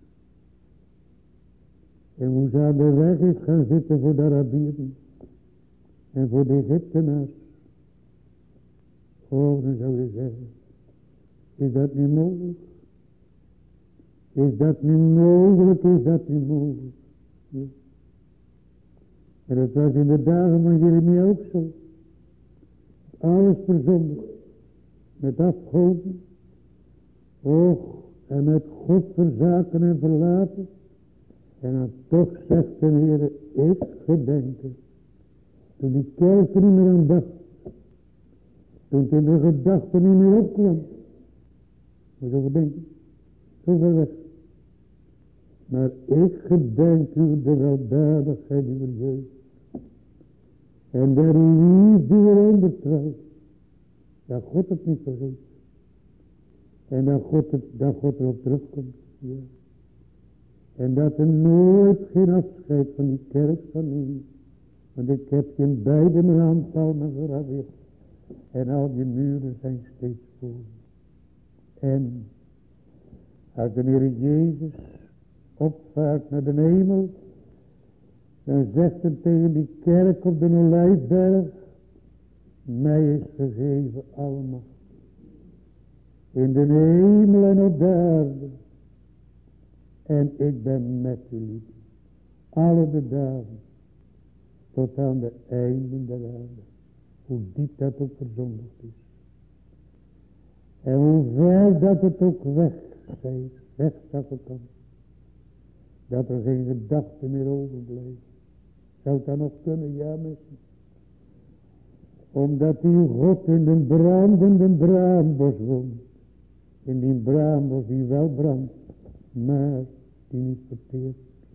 En hoe ze aan de weg is gaan zitten voor de Arabieren. En voor de Egyptenaars. Oh, dan zou je zeggen. Is dat niet mogelijk? Is dat niet mogelijk? Is dat niet mogelijk? Ja. En dat was in de dagen van Jeremia ook zo. Alles verzondigd. Met afgoden. Och, en met God verzaken en verlaten. En dan toch zegt de Heer, ik gedenken. Toen die kerk er niet meer aan dacht. Toen het in de gedachte niet meer opkwam. Moet je gedenken. Zo ver weg. Maar ik gedenk u de weldadigheid uw jeugd. En de liefde eronder trouw. Dat God het niet vergeet. En dat God erop terugkomt. Ja. En dat er nooit geen afscheid van die kerk van nemen. Want ik heb je in beide mijn handpalmen geradeerd. En al die muren zijn steeds voor. En als de Heer Jezus opvaart naar de hemel, dan zegt hij tegen die kerk op de Olijfberg, mij is gegeven alle macht. In de hemel en op de aarde. En ik ben met u, alle de dagen, tot aan de einden der aarde. Hoe diep dat ook verzondigd is. En hoe ver dat het ook wegzakken kan. Dat er geen gedachte meer overblijft. Zou het dan nog kunnen? Ja, mensen. Omdat die God in de brandende braambos woont. In die braambos die wel brandt, maar die niet verteert.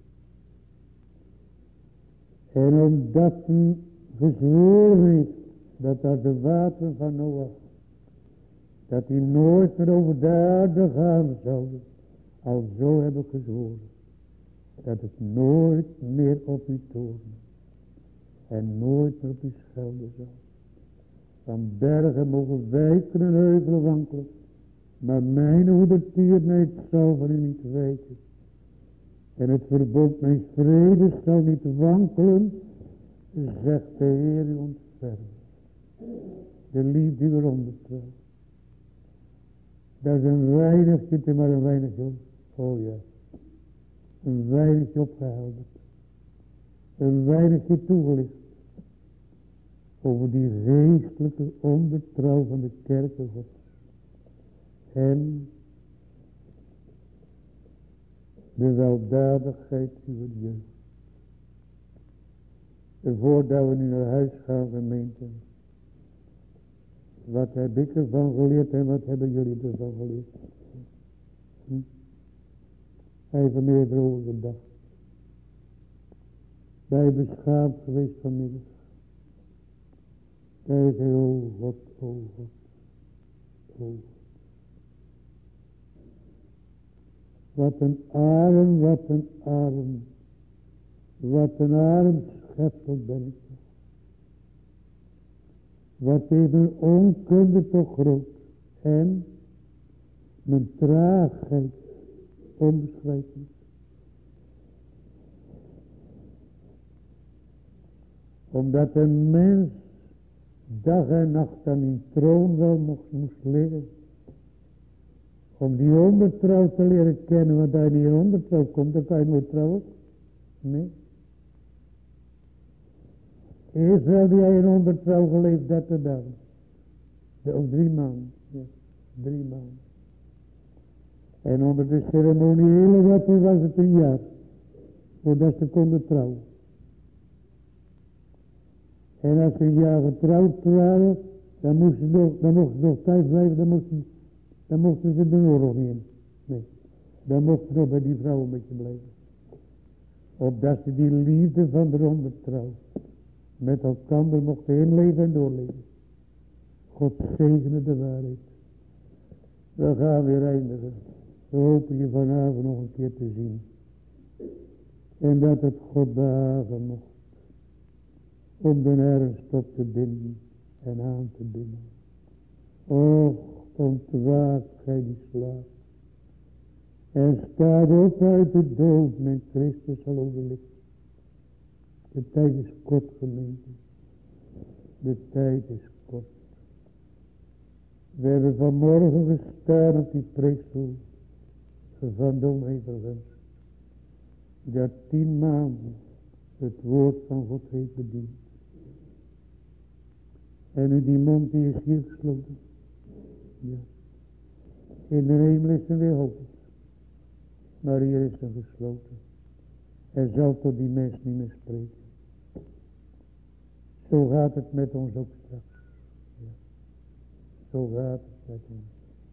En omdat hij gezworen heeft dat daar de wateren van Noach, dat hij nooit meer over de aarde gaan zouden, al zo heb ik gezworen, dat het nooit meer op u toren en nooit meer op u schelden zal. Van bergen mogen wijken en heuvelen wankelen, maar mijn hoedertierheid zal van u niet wijken. En het verbond mijn vrede zal niet wankelen, zegt de Heer u ontfermen. De liefde die eronder trouw. Dat is een weinigje, maar een weinigje. Oh ja. Een weinigje opgehelderd. Een weinigje toegelicht. Over die geestelijke ondertrouw van de kerken Gods. En de weldadigheid uw jeugd. Voordat we nu naar huis gaan, gemeente, Wat heb ik ervan geleerd en wat hebben jullie ervan geleerd? Even meer erover gedacht. Bij beschaamd geweest vanmiddag. Kijk, oh God, oh God, oh God. Wat een arm, wat een arm. Wat een arm schepsel ben ik toch. Wat is mijn onkunde toch groot. En mijn traagheid onbeschrijfelijk. Omdat een mens dag en nacht aan die troon wel moest leren. Om die ondertrouw te leren kennen. Want als je niet in ondertrouw komt, dan kan je nooit trouwen. Nee. Israël die hij in ondertrouw geleefd 30 dagen. Ook 3 maanden. Ja, 3 maanden. En onder de ceremoniële wetten was het 1 jaar. Voordat ze konden trouwen. En als ze 1 jaar getrouwd waren, dan mochten ze nog thuis blijven, dan mochten ze de oorlog niet in. Nee, dan mochten ze nog bij die vrouw een beetje blijven. Opdat ze die liefde van de ondertrouw met elkaar mochten inleven en doorleven. God zegene de waarheid. We gaan weer eindigen. We hopen je vanavond nog een keer te zien. En dat het God behagen mocht. Om de ernst op te binden en aan te binden. Och, ontwaak gij die slaap. En staat op uit de dood, mijn Christus zal overlichten. De tijd is kort, gemeente. De tijd is kort. We hebben vanmorgen gestaan op die preekstoel van Domhevergens. Dat 10 maanden het woord van God heeft bediend. En nu die mond die is hier gesloten. Ja. In de hemel is er weer hoop. Maar hier is er gesloten. En zal tot die mens niet meer spreken. Zo gaat het met ons ook straks. Ja. Zo gaat het met ons.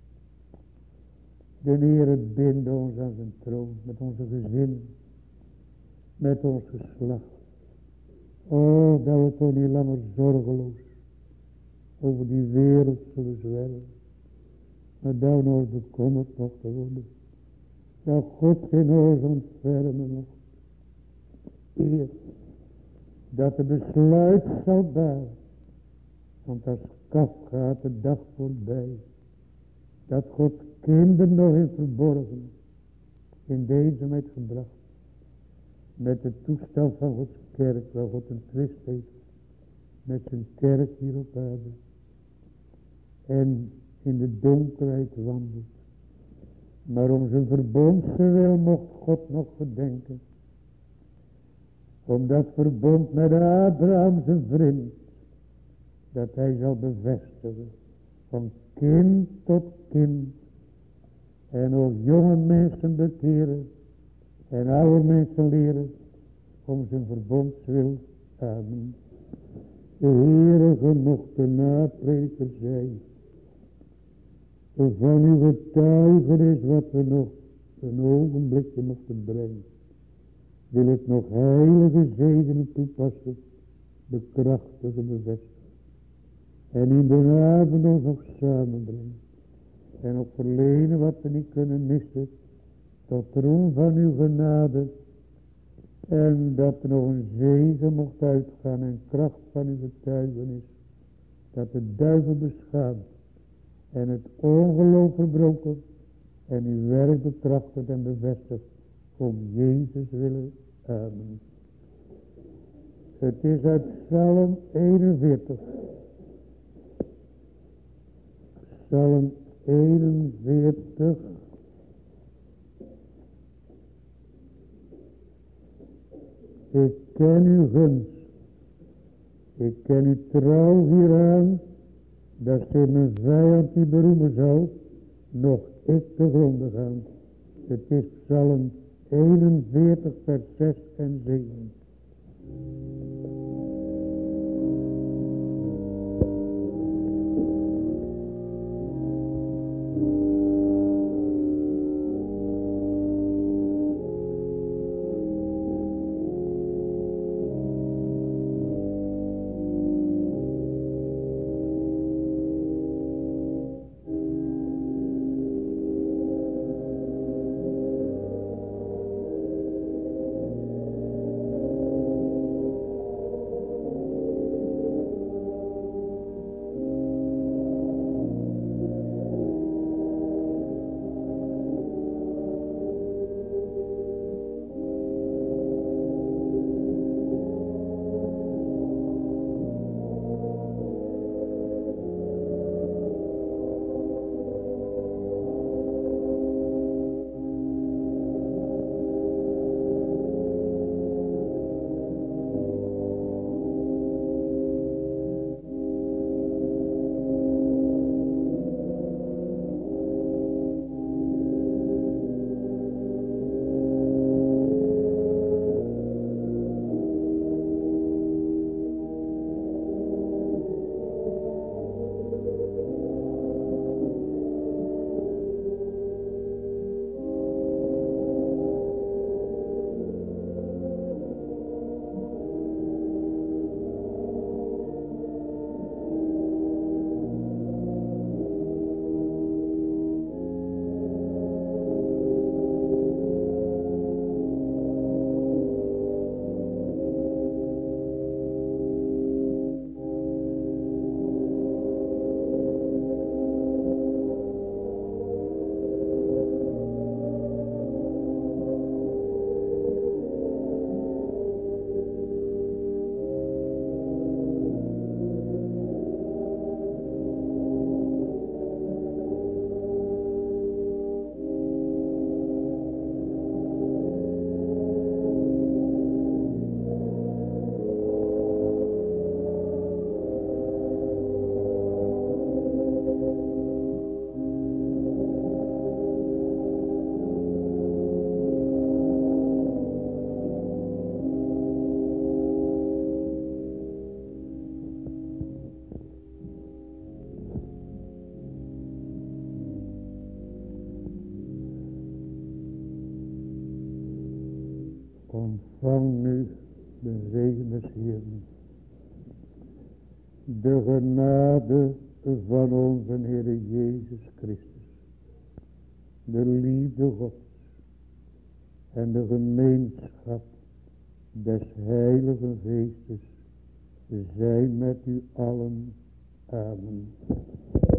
De Heer bindt ons aan zijn troon. Met onze gezin. Met ons geslacht. Oh, dat we toch niet langer zorgeloos over die wereld zullen zwerven. Maar dat we ons bekommerd mochten worden. Dat God in ons ontfermen mocht. Eer dat de besluit zal baren. Want als kaf gaat de dag voorbij. Dat Gods kinderen nog in verborgen. In deze met gebracht. Met de toestand van Gods kerk. Waar God een twist heeft. Met zijn kerk hier op aarde. En in de donkerheid wandelt. Maar om zijn verbondswil mocht God nog gedenken. Om dat verbond met Abraham zijn vriend. Dat hij zal bevestigen. Van kind tot kind. En ook jonge mensen bekeren. En oude mensen leren. Om zijn verbondswil. Amen. De Heere genoeg de napreker zij. Van uw getuigenis wat we nog een ogenblikje mochten brengen. Wil het nog heilige zegenen toepassen. Bekrachtigen, bevestigen. En in de avond ons nog samenbrengen. En ook verlenen wat we niet kunnen missen. Tot roem van uw genade. En dat er nog een zegen mocht uitgaan. En kracht van uw getuigenis. Dat de duivel beschaamt. En het ongeloof verbroken. En uw werk bekrachtigd en bevestigd. Om Jezus willen. Amen. Het is uit Psalm 41. Psalm 41. Ik ken uw gunst. Ik ken uw trouw hieraan. Dat ze mijn vijand die beroemen zal. Nog ik te gronden gaan. Het is Psalm 41 vers 6 en 7. Ontvang nu de zegen des Heeren. De genade van onze Heer Jezus Christus. De liefde Gods. En de gemeenschap des Heilige Geestes. Zij met u allen. Amen.